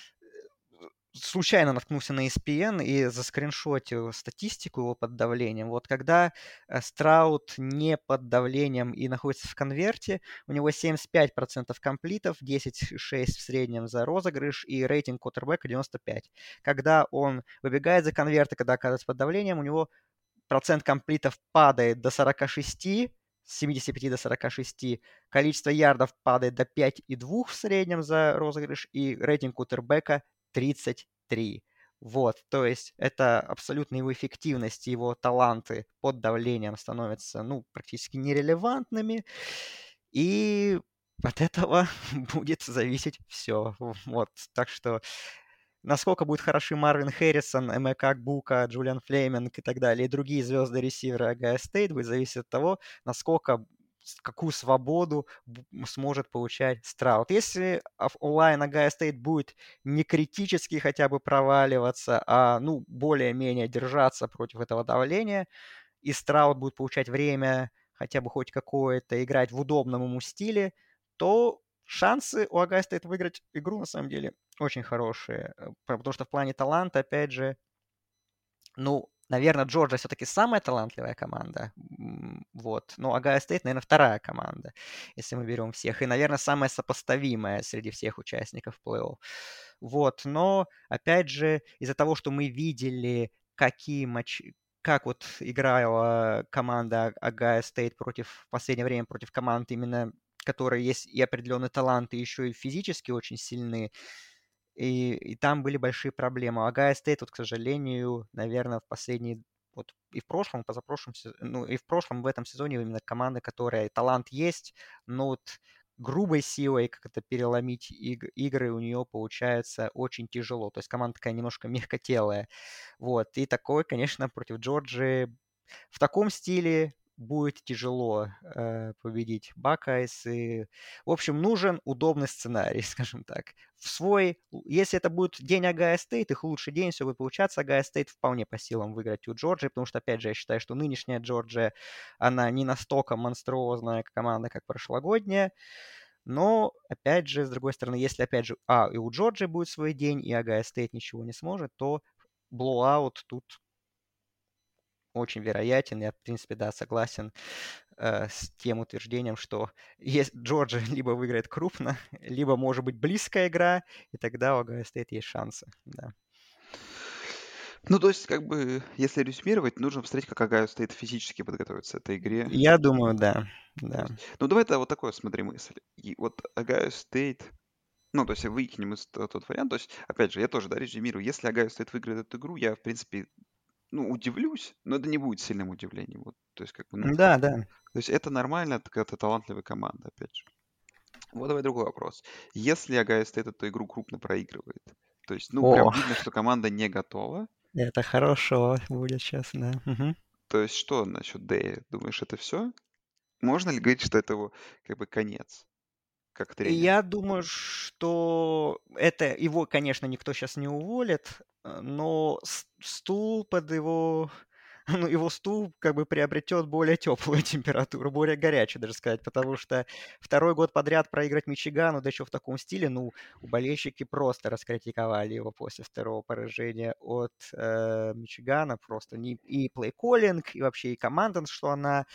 случайно наткнулся на ESPN и заскриншотил статистику его под давлением. Вот когда Страут не под давлением и находится в конверте, у него 75% комплитов, 10,6 в среднем за розыгрыш и рейтинг квотербека 95. Когда он выбегает за конверт и когда оказывается под давлением, у него процент комплитов падает до 46, с 75 до 46, количество ярдов падает до 5,2 в среднем за розыгрыш, и рейтинг кутербека 33. Вот, то есть это абсолютно его эффективность, его таланты под давлением становятся, ну, практически нерелевантными, и от этого будет зависеть все. Вот, так что насколько будут хороши Марвин Хэррисон, Эмека Акбука, Джулиан Флеминг и так далее, и другие звезды ресивера Агайо Стейт, будет зависеть от того, насколько какую свободу сможет получать Страут. Если онлайн Агайо Стейт будет не критически хотя бы проваливаться, а ну, более-менее держаться против этого давления, и Страут будет получать время хотя бы хоть какое-то, играть в удобном ему стиле, то шансы у Агайо Стейт выиграть игру на самом деле очень хорошие. Потому что в плане таланта, опять же, ну, наверное, Джорджия все-таки самая талантливая команда, вот, но Огайо Стейт, наверное, вторая команда, если мы берем всех, и, наверное, самая сопоставимая среди всех участников плей-офф. Вот, но, опять же, из-за того, что мы видели, какие матчи, как вот играла команда Огайо Стейт в последнее время против команд именно, которые есть и определенный талант, и еще и физически очень сильны, и там были большие проблемы. Огайо Стейт, вот, к сожалению, наверное, в последние вот и в прошлом, и позапрошлом, ну и в прошлом, в этом сезоне именно команда, которая талант есть, но вот грубой силой как это переломить игры у нее получается очень тяжело. То есть команда такая немножко мягкотелая. Вот. И такое, конечно, против Джорджии в таком стиле будет тяжело победить Бакайс. И, в общем, нужен удобный сценарий, скажем так. Если это будет день Огайо Стейт, их лучший день, все будет получаться, Огайо Стейт вполне по силам выиграть у Джорджии, потому что, опять же, я считаю, что нынешняя Джорджия, она не настолько монструозная команда, как прошлогодняя, но, опять же, с другой стороны, если, опять же, и у Джорджии будет свой день, и Огайо Стейт ничего не сможет, то блоуаут тут очень вероятен. Я, в принципе, да, согласен с тем утверждением, что Джорджия либо выиграет крупно, либо может быть близкая игра, и тогда у Огайо Стейт есть шансы. Да. Ну, то есть, как бы, если резюмировать, нужно посмотреть, как Огайо Стейт физически подготовится к этой игре. Я думаю, да. То Да. есть, ну, давай это вот такое смотри мысль. И вот Огайо Стейт, ну, то есть выкинем тот вариант, то есть, опять же, я тоже, да, резюмирую, если Огайо Стейт выиграет эту игру, я, в принципе, ну, удивлюсь, но это не будет сильным удивлением. Вот, то есть, как бы, ну, Да, да. то есть это нормально, это когда-то талантливая команда, опять же. Вот давай другой вопрос. Если Огайо Стейт эту игру крупно проигрывает, то есть, ну, прям О, видно, что команда не готова, это хорошо будет сейчас, да. Мгм. то есть что насчет Дэя? Думаешь, это все? Можно ли говорить, что это его, как бы, конец, как И тренера? я думаю, что это его, конечно, никто сейчас не уволит, но стул под его ну, его стул как бы приобретет более теплую температуру, более горячую, даже сказать, потому что второй год подряд проиграть Мичигану, да еще в таком стиле, ну, болельщики просто раскритиковали его после второго поражения от Мичигана, просто и плей-коллинг, и вообще и команда, что она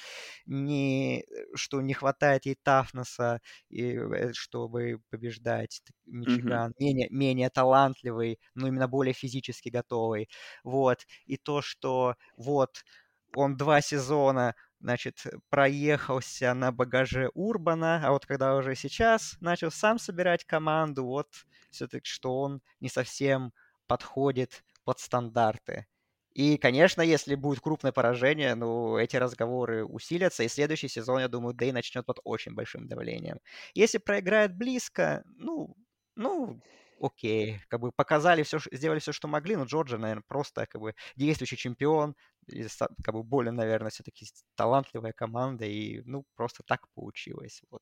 что не хватает ей тафнеса, чтобы побеждать Мгм. Мичиган, менее талантливый, но именно более физически готовый. Вот. И то, что вот он 2 сезона, значит, проехался на багаже Урбана, а вот когда уже сейчас начал сам собирать команду, вот все-таки, что он не совсем подходит под стандарты. И, конечно, если будет крупное поражение, ну, эти разговоры усилятся, и следующий сезон, я думаю, Дэй начнет под очень большим давлением. Если проиграет близко, ну, окей, как бы показали все, сделали все, что могли, но Джорджия, наверное, просто как бы действующий чемпион, и как бы более, наверное, все-таки талантливая команда, и, ну, просто так получилось, вот.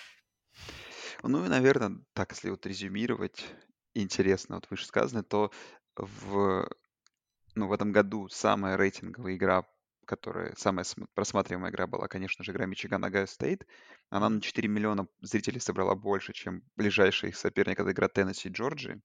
Ну и, наверное, так, если вот резюмировать, интересно, вот вышесказанное, то в, ну, в этом году самая рейтинговая игра, которая самая просматриваемая игра была, конечно же, игра Мичиган Огайо Стейт. Она на 4 миллиона зрителей собрала больше, чем ближайший их соперник, это игра Теннесси Джорджии.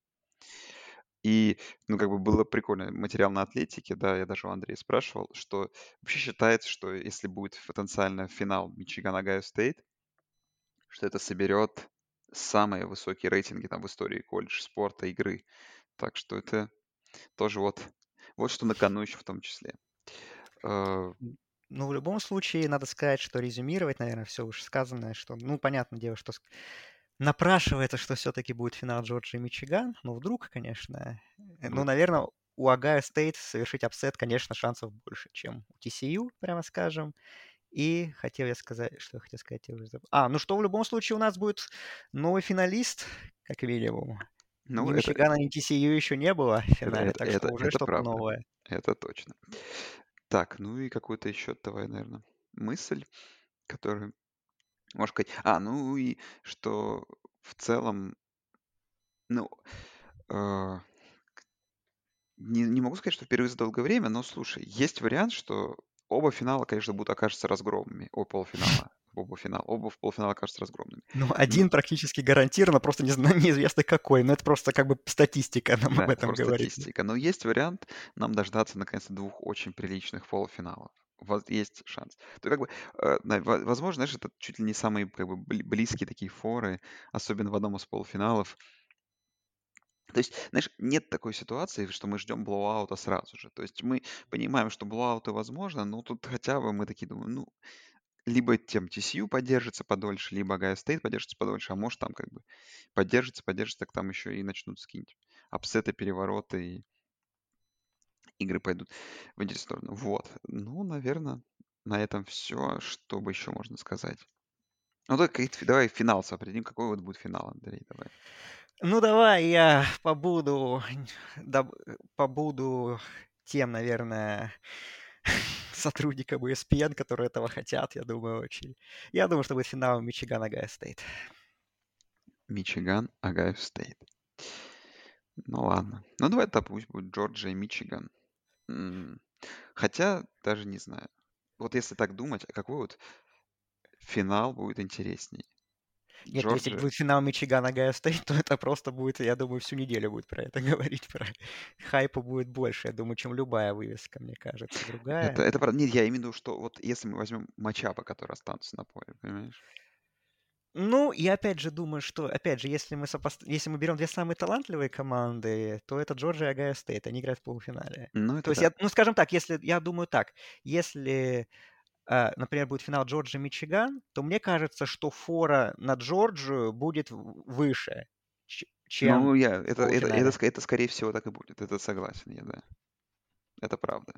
И, ну, как бы было прикольно. Материал на Атлетике, да, я даже у Андрея спрашивал, что вообще считается, что если будет потенциально финал Мичиган Огайо Стейт, что это соберет самые высокие рейтинги там в истории колледж спорта, игры. Так что это тоже вот что на кону еще в том числе. Э, Ну, в любом случае, надо сказать, что резюмировать, наверное, все вышесказанное, что, ну, понятное дело, что напрашивается, что все-таки будет финал Джорджии и Мичиган, но вдруг, конечно, ну, будет. наверное, у Огайо Стейт совершить апсет, конечно, шансов больше, чем у TCU, прямо скажем. И хотел я сказать, что я хотел сказать, я уже забыл. Ну что в любом случае у нас будет новый финалист, как минимум. Ну, Ни Мичигана, ни TCU еще не было в финале, так что уже это что-то правда. новое. Это точно. Так, ну и какую-то еще давай, наверное, мысль, которую можно сказать. Ну и что в целом, ну, э, не могу сказать, что впервые за долгое время, но слушай, есть вариант, что оба финала, конечно, будут окажутся разгромами, полуфинала. в оба финала. Оба в полуфинала кажутся разгромными. Ну, Ну, один практически гарантированно, просто неизвестно какой. Но это просто как бы статистика нам да, об это этом просто говорит. статистика. Но есть вариант нам дождаться наконец-то двух очень приличных полуфиналов. Есть шанс. То есть, как бы, возможно, знаешь, это чуть ли не самые как бы близкие такие форы, особенно в одном из полуфиналов. То есть, знаешь, нет такой ситуации, что мы ждем блоуаута сразу же. То есть мы понимаем, что блоуауты возможно, но тут хотя бы мы такие думаем, ну, либо тем TCU поддержится подольше, либо Ohio State поддержится подольше, а может там как бы поддержится, так там еще и начнутся какие-нибудь апсеты, перевороты, и игры пойдут в интересную сторону. Вот. Ну, наверное, на этом все. Что бы еще можно сказать? Ну, давай финал определим. Какой вот будет финал, Андрей, давай. Ну, давай я побуду тем, наверное, сотрудникам ESPN, которые этого хотят, я думаю, очень. Я думаю, что будет финал Мичиган-Огайо Стейт. Мичиган, Огайо Стейт. Ну ладно. Ну давай то пусть будет Джорджия и Мичиган. М, Хотя даже не знаю. Вот если так думать, а какой вот финал будет интересней? Нет, ну если Джорджия? будет финал Мичиган-Огайо Стейт, то это просто будет, я думаю, всю неделю будет про это говорить. Хайпа будет больше, я думаю, чем любая вывеска, мне кажется. Другая. Это правда. Нет, я имею в виду, что вот если мы возьмем матчапы, которые останутся на поле, понимаешь? Ну, я опять же думаю, что, опять же, если мы берем две самые талантливые команды, то это Джорджия и Огайо Стейт, они играют в полуфинале. Ну, То это есть, да. ну, скажем так, я думаю так, если, например, будет финал Джорджия-Мичиган, то мне кажется, что фора на Джорджию будет выше, чем Ну, в полуфинале. это, скорее всего, так и будет. Это согласен я, да. Это правда.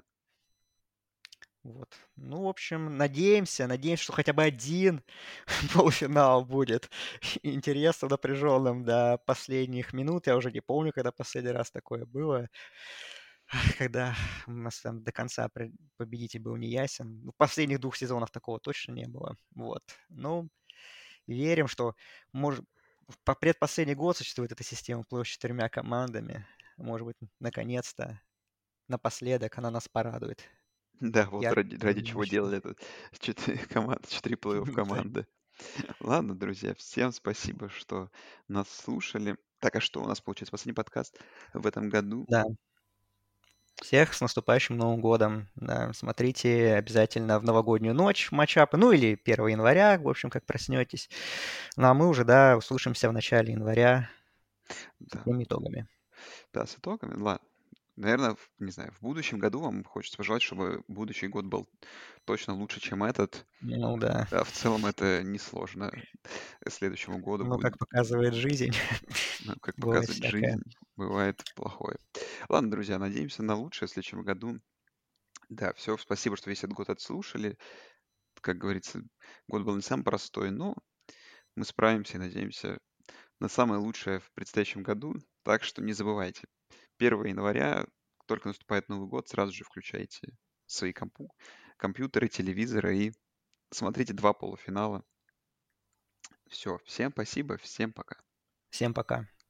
Вот. Ну, в общем, надеемся, что хотя бы один полуфинал будет интересно напряженным до последних минут. Я уже не помню, когда последний раз такое было, когда у нас там до конца победитель был неясен. Ну, в последних двух сезонах такого точно не было. Вот. Ну, верим, что может, по предпоследний год существует эта система плей-офф с 4 командами. Может быть, наконец-то, напоследок она нас порадует Да, вот ярким ради победным чего матчом. делали это 4 плей-офф Да. команды. Ладно, друзья, всем спасибо, что нас слушали. Так, а что у нас получается? Последний подкаст в этом году. Да. Всех с наступающим Новым годом. Да, смотрите обязательно в новогоднюю ночь матчапы, ну или 1 января, в общем, как проснетесь. Ну а мы уже, да, услышимся в начале января с Да, теми итогами. да, с итогами. Ладно. Наверное, не знаю, в будущем году вам хочется пожелать, чтобы будущий год был точно лучше, чем этот. Ну да, Да, в целом это несложно. Следующему году ну будет, как показывает жизнь, ну, как бывает показывает всякое. жизнь, бывает плохое. Ладно, друзья, надеемся на лучшее в следующем году. Да, все, спасибо, что весь этот год отслушали. Как говорится, год был не самый простой, но мы справимся и надеемся на самое лучшее в предстоящем году. Так что не забывайте, 1 января, только наступает Новый год, сразу же включайте свои компьютеры, телевизоры и смотрите два полуфинала. Все, всем спасибо, всем пока. Всем пока.